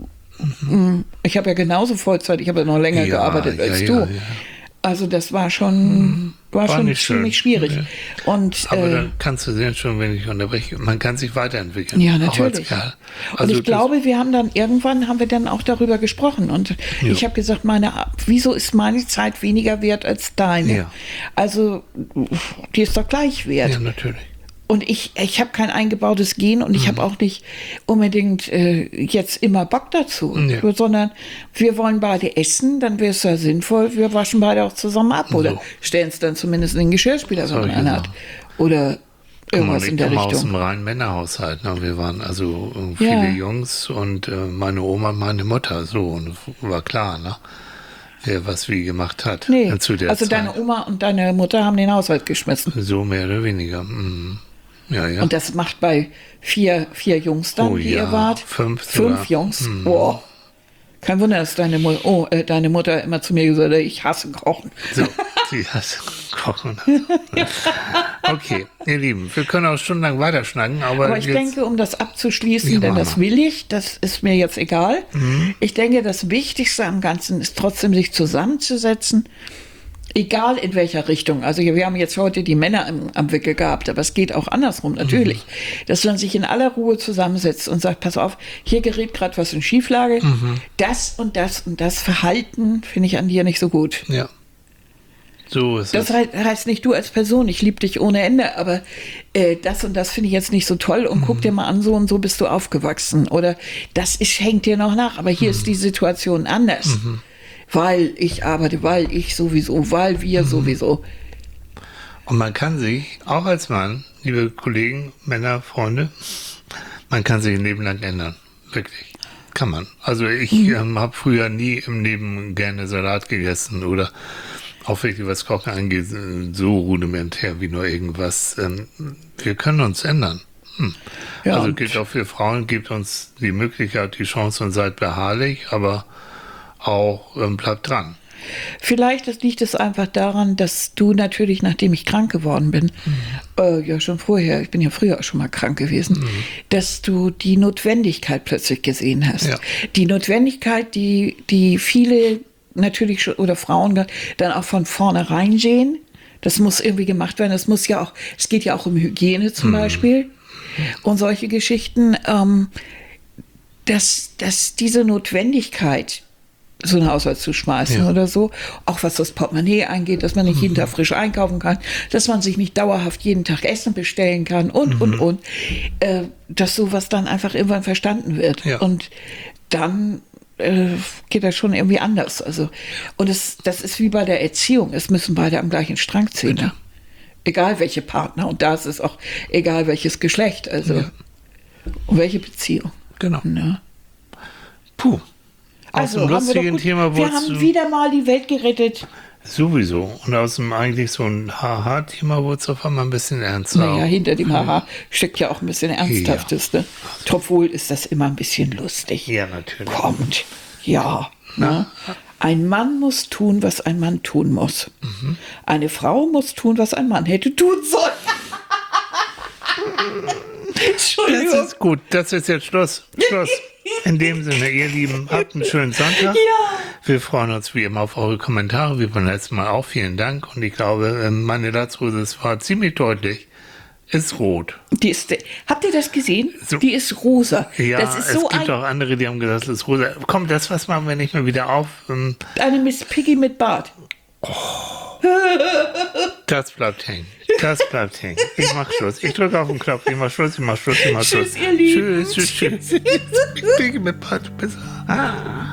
[SPEAKER 2] ich habe ja genauso Vollzeit, ich habe ja noch länger gearbeitet als du.
[SPEAKER 1] Ja.
[SPEAKER 2] Also das war schon ziemlich schwierig.
[SPEAKER 1] Ja. Aber dann kannst du sehen, schon, wenn ich unterbreche, man kann sich weiterentwickeln.
[SPEAKER 2] Ja, natürlich.
[SPEAKER 1] Also
[SPEAKER 2] und ich glaube, wir haben dann auch darüber gesprochen. Und ich habe gesagt, wieso ist meine Zeit weniger wert als deine?
[SPEAKER 1] Ja.
[SPEAKER 2] Also, die ist doch gleich wert.
[SPEAKER 1] Ja, natürlich.
[SPEAKER 2] Und ich habe kein eingebautes Gen und ich habe auch nicht unbedingt jetzt immer Bock dazu, sondern wir wollen beide essen, dann wäre es ja sinnvoll, wir waschen beide auch zusammen ab oder stellen es dann zumindest in den Geschirrspüler, wenn man einen hat. Oder irgendwas in der Richtung.
[SPEAKER 1] Ich komme aus einem reinen Männerhaushalt. Ne? Wir waren also viele Jungs und meine Oma, meine Mutter, so, und war klar, ne? Wer was wie gemacht hat.
[SPEAKER 2] Nee,
[SPEAKER 1] zu der
[SPEAKER 2] also
[SPEAKER 1] Zeit.
[SPEAKER 2] Deine Oma und deine Mutter haben den Haushalt geschmissen.
[SPEAKER 1] So mehr oder weniger. Ja.
[SPEAKER 2] Und das macht bei vier Jungs dann, wie ihr wart. Fünf Jungs. Boah. Kein Wunder, dass deine Mutter immer zu mir gesagt hat, ich hasse Kochen.
[SPEAKER 1] So, sie hasst Kochen. Okay, ihr Lieben, wir können auch stundenlang weiterschnacken. Aber
[SPEAKER 2] ich denke, um das abzuschließen, denn das will ich, das ist mir jetzt egal. Ich denke, das Wichtigste am Ganzen ist trotzdem, sich zusammenzusetzen. Egal in welcher Richtung. Also wir haben jetzt heute die Männer am Wickel gehabt, aber es geht auch andersrum natürlich. Dass man sich in aller Ruhe zusammensetzt und sagt, pass auf, hier gerät gerade was in Schieflage. Das und das und das Verhalten finde ich an dir nicht so gut.
[SPEAKER 1] Ja. So ist
[SPEAKER 2] das heißt nicht du als Person, ich liebe dich ohne Ende, aber das und das finde ich jetzt nicht so toll und guck dir mal an, so und so bist du aufgewachsen. Oder hängt dir noch nach, aber hier ist die Situation anders. Weil ich arbeite, weil ich sowieso, weil wir sowieso.
[SPEAKER 1] Und man kann sich, auch als Mann, liebe Kollegen, Männer, Freunde, man kann sich ein Leben lang ändern. Wirklich. Kann man. Also ich habe früher nie im Leben gerne Salat gegessen oder auch wirklich was Kochen angeht, so rudimentär wie nur irgendwas. Wir können uns ändern.
[SPEAKER 2] Ja,
[SPEAKER 1] Also
[SPEAKER 2] und-
[SPEAKER 1] gilt auch für Frauen, gibt uns die Möglichkeit, die Chance und seid beharrlich, aber auch bleibt dran.
[SPEAKER 2] Vielleicht liegt es einfach daran, dass du natürlich, nachdem ich krank geworden bin, ja schon vorher, ich bin ja früher auch schon mal krank gewesen, dass du die Notwendigkeit plötzlich gesehen hast.
[SPEAKER 1] Ja.
[SPEAKER 2] Die Notwendigkeit, die viele natürlich schon, oder Frauen dann auch von vornherein sehen. Das muss irgendwie gemacht werden. Das muss ja auch, es geht ja auch um Hygiene zum Beispiel und solche Geschichten, dass diese Notwendigkeit, so einen Haushalt zu schmeißen oder so. Auch was das Portemonnaie angeht, dass man nicht jeden Tag frisch einkaufen kann, dass man sich nicht dauerhaft jeden Tag Essen bestellen kann und. Dass sowas dann einfach irgendwann verstanden wird.
[SPEAKER 1] Ja.
[SPEAKER 2] Und dann geht das schon irgendwie anders. Also, und das ist wie bei der Erziehung. Es müssen beide am gleichen Strang ziehen. Ne? Egal welche Partner. Und da ist es auch egal welches Geschlecht. Also, und welche Beziehung.
[SPEAKER 1] Genau.
[SPEAKER 2] Ne?
[SPEAKER 1] Puh. Aus dem
[SPEAKER 2] haben wir
[SPEAKER 1] lustigen
[SPEAKER 2] doch gut-
[SPEAKER 1] Thema
[SPEAKER 2] wir
[SPEAKER 1] wurde
[SPEAKER 2] haben wieder mal die Welt gerettet.
[SPEAKER 1] sowieso. Und aus dem eigentlich so ein Haha-Thema wurde es auf einmal ein bisschen ernster.
[SPEAKER 2] Naja, hinter dem Haha steckt ja auch ein bisschen Ernsthaftes. Ne? Obwohl ist das immer ein bisschen lustig.
[SPEAKER 1] Ja, natürlich.
[SPEAKER 2] Kommt. Ja. Ne? Ein Mann muss tun, was ein Mann tun muss. Eine Frau muss tun, was ein Mann hätte tun sollen. Entschuldigung.
[SPEAKER 1] Das ist gut. Das ist jetzt Schluss. Schluss. In dem Sinne, ihr Lieben, habt einen schönen Sonntag.
[SPEAKER 2] Ja.
[SPEAKER 1] Wir freuen uns wie immer auf eure Kommentare, wie beim letzten Mal auch. Vielen Dank. Und ich glaube, meine Latzhose, es war ziemlich deutlich, ist rot.
[SPEAKER 2] Habt ihr das gesehen?
[SPEAKER 1] So.
[SPEAKER 2] Die ist rosa.
[SPEAKER 1] Ja,
[SPEAKER 2] das ist
[SPEAKER 1] es
[SPEAKER 2] so
[SPEAKER 1] gibt auch andere, die haben gesagt, es ist rosa. Komm, das was machen wir nicht mehr wieder auf.
[SPEAKER 2] eine Miss Piggy mit Bart.
[SPEAKER 1] Das bleibt hängen. Das bleibt hängen. Ich mach Schluss. Ich drücke auf den Knopf. Ich mach Schluss, ich mach Schluss, ich mach Schluss.
[SPEAKER 2] Tschüss, ihr Lieben.
[SPEAKER 1] Tschüss, tschüss, tschüss. Ich kriege mit Bart besser.